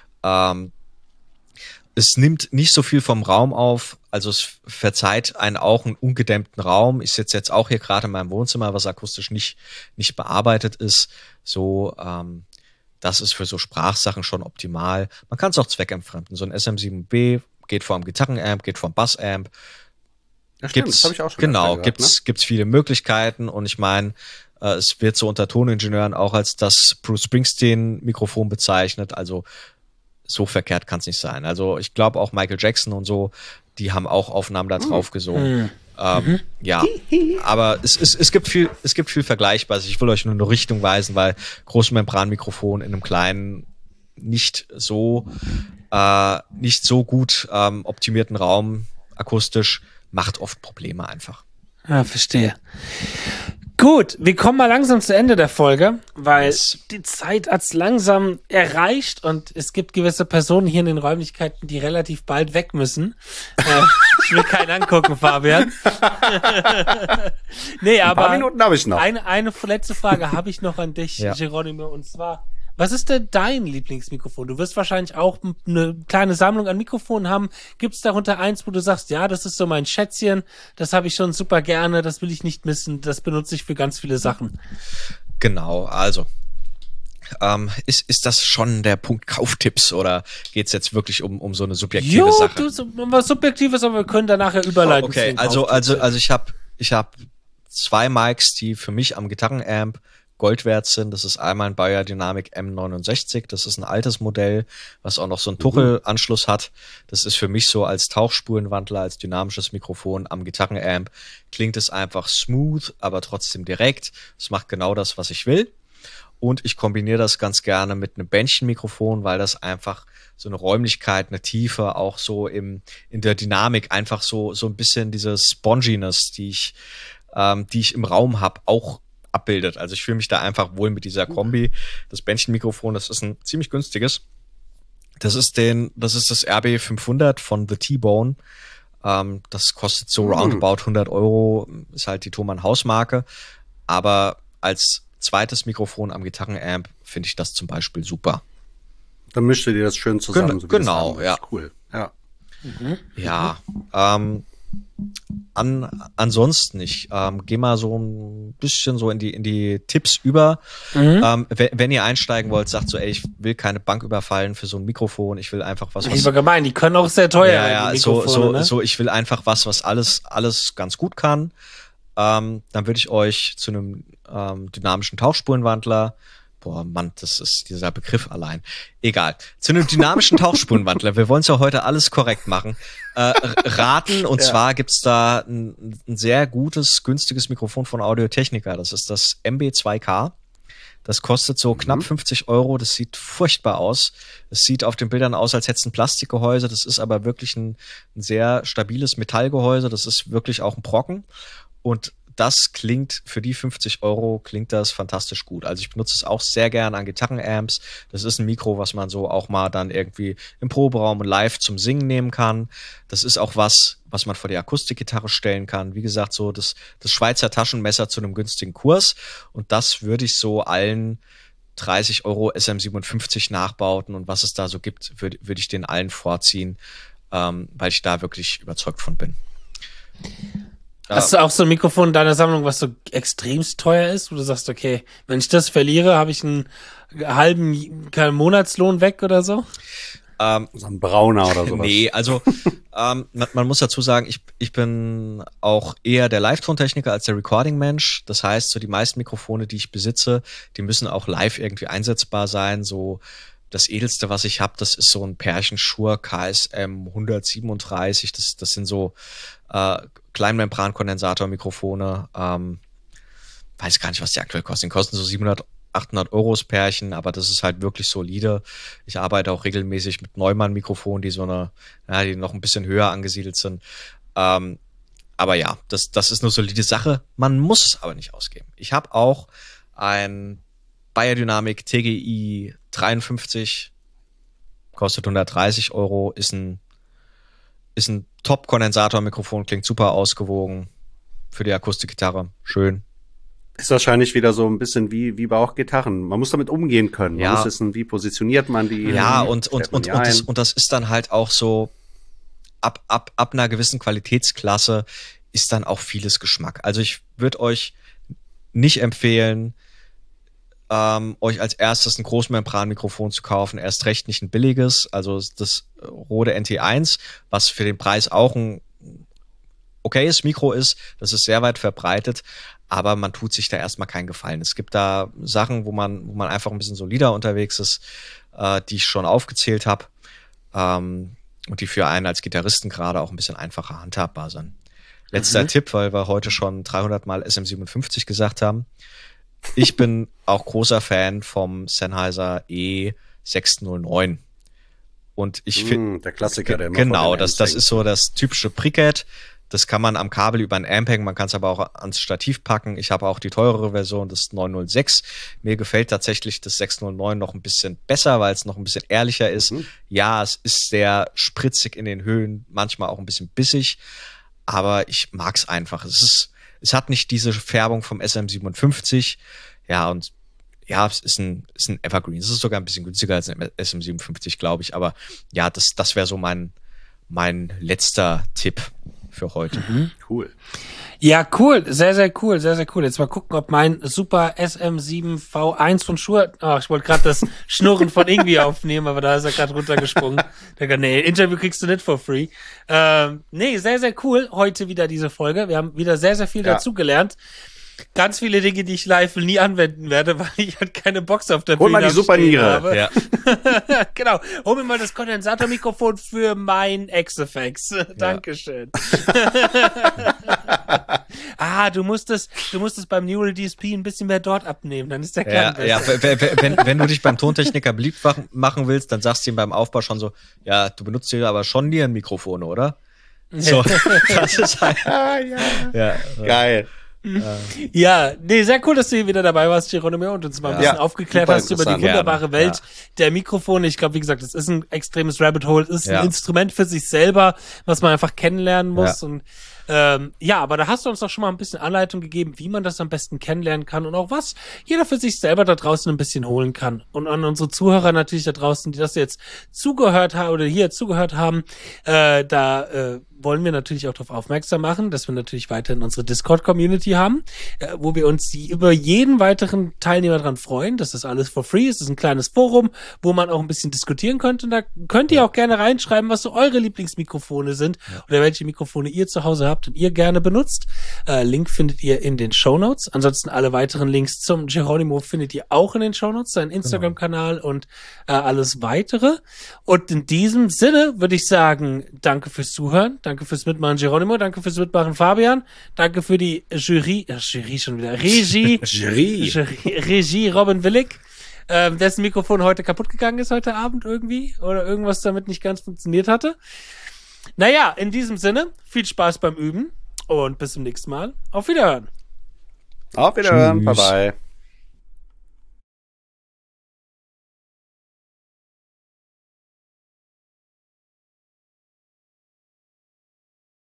Es nimmt nicht so viel vom Raum auf, also es verzeiht einen auch einen ungedämmten Raum. Ich sitze jetzt auch hier gerade in meinem Wohnzimmer, was akustisch nicht bearbeitet ist, so das ist für so Sprachsachen schon optimal. Man kann es auch zweckentfremden. So ein SM7B geht vom Gitarrenamp, geht vom Bassamp. Ja, stimmt, das habe ich auch schon gehört, gibt's viele Möglichkeiten und ich meine, es wird so unter Toningenieuren auch als das Bruce Springsteen Mikrofon bezeichnet, also so verkehrt kann es nicht sein. Also ich glaube auch Michael Jackson und so, die haben auch Aufnahmen da drauf gesungen. Ja, aber es gibt viel Vergleichbares. Ich will euch nur eine Richtung weisen, weil Großmembranmikrofon in einem kleinen, nicht so gut optimierten Raum akustisch macht oft Probleme einfach. Ja, verstehe. Gut, wir kommen mal langsam zu Ende der Folge, weil die Zeit hat's langsam erreicht und es gibt gewisse Personen hier in den Räumlichkeiten, die relativ bald weg müssen. Ich will keinen angucken, Fabian. Nee, aber ein paar Minuten habe ich noch. Eine letzte Frage habe ich noch an dich, ja. Geronimo, und zwar: Was ist denn dein Lieblingsmikrofon? Du wirst wahrscheinlich auch eine kleine Sammlung an Mikrofonen haben. Gibt's darunter eins, wo du sagst, ja, das ist so mein Schätzchen, das habe ich schon super gerne, das will ich nicht missen, das benutze ich für ganz viele Sachen? Genau, also ist das schon der Punkt Kauftipps oder geht's jetzt wirklich um so eine subjektive Sache? Um was Subjektives, aber wir können danach ja überleiten. Okay, also ich hab 2 Mics, die für mich am Gitarrenamp Gold wert sind. Das ist einmal ein Beyerdynamic M69. Das ist ein altes Modell, was auch noch so einen Tuchel-Anschluss hat. Das ist für mich so als Tauchspurenwandler, als dynamisches Mikrofon am Gitarrenamp. Klingt es einfach smooth, aber trotzdem direkt. Es macht genau das, was ich will. Und ich kombiniere das ganz gerne mit einem Bändchenmikrofon, weil das einfach so eine Räumlichkeit, eine Tiefe, auch so in der Dynamik einfach so ein bisschen diese Sponginess, die ich im Raum habe, auch abbildet. Also ich fühle mich da einfach wohl mit dieser Kombi. Das Bändchenmikrofon, das ist ein ziemlich günstiges. Das ist das RB500 von The T-Bone. Das kostet so roundabout 100 €, ist halt die Thomann Hausmarke. Aber als zweites Mikrofon am Gitarrenamp finde ich das zum Beispiel super. Dann mischt ihr dir das schön zusammen. Genau, ja. Cool, ja. Ja, ansonsten ich gehe mal so ein bisschen so in die Tipps über. Wenn ihr einsteigen wollt, sagt so, ey, ich will keine Bank überfallen für so ein Mikrofon, ich will einfach was. Ich war gemein, die können auch sehr teuer sein. Ja, so ich will einfach was alles ganz gut kann. Dann würde ich euch zu einem dynamischen Tauchspurenwandler, das ist dieser Begriff allein. Egal. Zu einem dynamischen Tauchspurenwandler, wir wollen es ja heute alles korrekt machen, raten. Und zwar gibt's da ein sehr gutes, günstiges Mikrofon von Audio-Technica. Das ist das MB2K. Das kostet so knapp 50 €. Das sieht furchtbar aus. Es sieht auf den Bildern aus, als hätte es ein Plastikgehäuse. Das ist aber wirklich ein sehr stabiles Metallgehäuse. Das ist wirklich auch ein Brocken. Und das klingt, für die 50 € klingt das fantastisch gut. Also ich benutze es auch sehr gern an Gitarrenamps. Das ist ein Mikro, was man so auch mal dann irgendwie im Proberaum und live zum Singen nehmen kann. Das ist auch was man vor die Akustikgitarre stellen kann. Wie gesagt, so das Schweizer Taschenmesser zu einem günstigen Kurs. Und das würde ich so allen 30 € SM57 Nachbauten und was es da so gibt, würde ich den allen vorziehen, weil ich da wirklich überzeugt von bin. Hast du auch so ein Mikrofon in deiner Sammlung, was so extremst teuer ist, wo du sagst, okay, wenn ich das verliere, habe ich einen halben Monatslohn weg oder so? So ein Brauner oder sowas. Nee, also man muss dazu sagen, ich bin auch eher der Live-Tontechniker als der Recording-Mensch. Das heißt, so die meisten Mikrofone, die ich besitze, die müssen auch live irgendwie einsetzbar sein. So das edelste, was ich habe, das ist so ein Pärchen Shure KSM 137. Das sind so Kleinmembran-Kondensator-Mikrofone. Weiß gar nicht, was die aktuell kosten. Die kosten so 700, 800 Euro das Pärchen, aber das ist halt wirklich solide. Ich arbeite auch regelmäßig mit Neumann-Mikrofonen, die die noch ein bisschen höher angesiedelt sind. Aber ja, das ist eine solide Sache. Man muss es aber nicht ausgeben. Ich habe auch ein Beyerdynamic TGI 53, kostet 130 Euro, ist ein Top-Kondensator-Mikrofon, klingt super ausgewogen für die Akustikgitarre. Schön. Ist wahrscheinlich wieder so ein bisschen wie bei auch Gitarren. Man muss damit umgehen können. Man muss wissen, wie positioniert man die. Ja, und das ist dann halt auch so, ab einer gewissen Qualitätsklasse ist dann auch vieles Geschmack. Also ich würde euch nicht empfehlen, euch als erstes ein Großmembran-Mikrofon zu kaufen, erst recht nicht ein billiges, also das Rode NT1, was für den Preis auch ein okayes Mikro ist, das ist sehr weit verbreitet, aber man tut sich da erstmal keinen Gefallen. Es gibt da Sachen, wo man einfach ein bisschen solider unterwegs ist, die ich schon aufgezählt habe, und die für einen als Gitarristen gerade auch ein bisschen einfacher handhabbar sind. Letzter Tipp, weil wir heute schon 300 Mal SM57 gesagt haben. Ich bin auch großer Fan vom Sennheiser E609. Und ich finde, der Klassiker, der genau, das ist so das typische Briquette. Das kann man am Kabel über ein Amp hängen, man kann es aber auch ans Stativ packen. Ich habe auch die teurere Version, das 906. Mir gefällt tatsächlich das 609 noch ein bisschen besser, weil es noch ein bisschen ehrlicher ist. Ja, es ist sehr spritzig in den Höhen, manchmal auch ein bisschen bissig, aber ich mag es einfach. Es hat nicht diese Färbung vom SM57. Ja, und ja, es ist ein Evergreen. Es ist sogar ein bisschen günstiger als ein SM57, glaube ich. Aber ja, das wäre so mein letzter Tipp für heute. Cool. Ja, cool. Sehr, sehr cool. Sehr, sehr cool. Jetzt mal gucken, ob mein super SM7V1 von Shure, ich wollte gerade das Schnurren von irgendwie aufnehmen, aber da ist er gerade runtergesprungen. Nee, Interview kriegst du nicht for free. Nee, sehr, sehr cool. Heute wieder diese Folge. Wir haben wieder sehr, sehr viel dazugelernt. Ganz viele Dinge, die ich live nie anwenden werde, weil ich halt keine Box auf der Bühne habe. Hol mal die Superniere. Ja. Genau. Hol mir mal das Kondensatormikrofon für mein X-Effects. Dankeschön. Du musst es beim Neural DSP ein bisschen mehr dort abnehmen, dann ist der Klang besser. Wenn du dich beim Tontechniker beliebt machen willst, dann sagst du ihm beim Aufbau schon so, ja, du benutzt hier aber schon Nierenmikrofone, oder? So, das ist halt. Geil. Ja, nee, sehr cool, dass du hier wieder dabei warst, Geronimo, und uns mal ein bisschen aufgeklärt hast über die wunderbare Welt der Mikrofone. Ich glaube, wie gesagt, es ist ein extremes Rabbit Hole, es ist ein Instrument für sich selber, was man einfach kennenlernen muss. Und aber da hast du uns doch schon mal ein bisschen Anleitung gegeben, wie man das am besten kennenlernen kann und auch was jeder für sich selber da draußen ein bisschen holen kann. Und an unsere Zuhörer natürlich da draußen, die das jetzt zugehört haben oder hier zugehört haben, wollen wir natürlich auch darauf aufmerksam machen, dass wir natürlich weiterhin unsere Discord-Community haben, wo wir uns über jeden weiteren Teilnehmer dran freuen. Das ist alles for free. Es ist ein kleines Forum, wo man auch ein bisschen diskutieren könnte. Und da könnt ihr auch gerne reinschreiben, was so eure Lieblingsmikrofone sind oder welche Mikrofone ihr zu Hause habt und ihr gerne benutzt. Link findet ihr in den Shownotes. Ansonsten alle weiteren Links zum Geronimo findet ihr auch in den Shownotes, seinen Instagram-Kanal und alles weitere. Und in diesem Sinne würde ich sagen, danke fürs Zuhören. Danke fürs Mitmachen, Geronimo. Danke fürs Mitmachen, Fabian. Danke für die Regie, Robin Willig, dessen Mikrofon heute kaputt gegangen ist heute Abend irgendwie oder irgendwas damit nicht ganz funktioniert hatte. Naja, in diesem Sinne, viel Spaß beim Üben und bis zum nächsten Mal. Auf Wiederhören. Auf Wiederhören. Bye bye.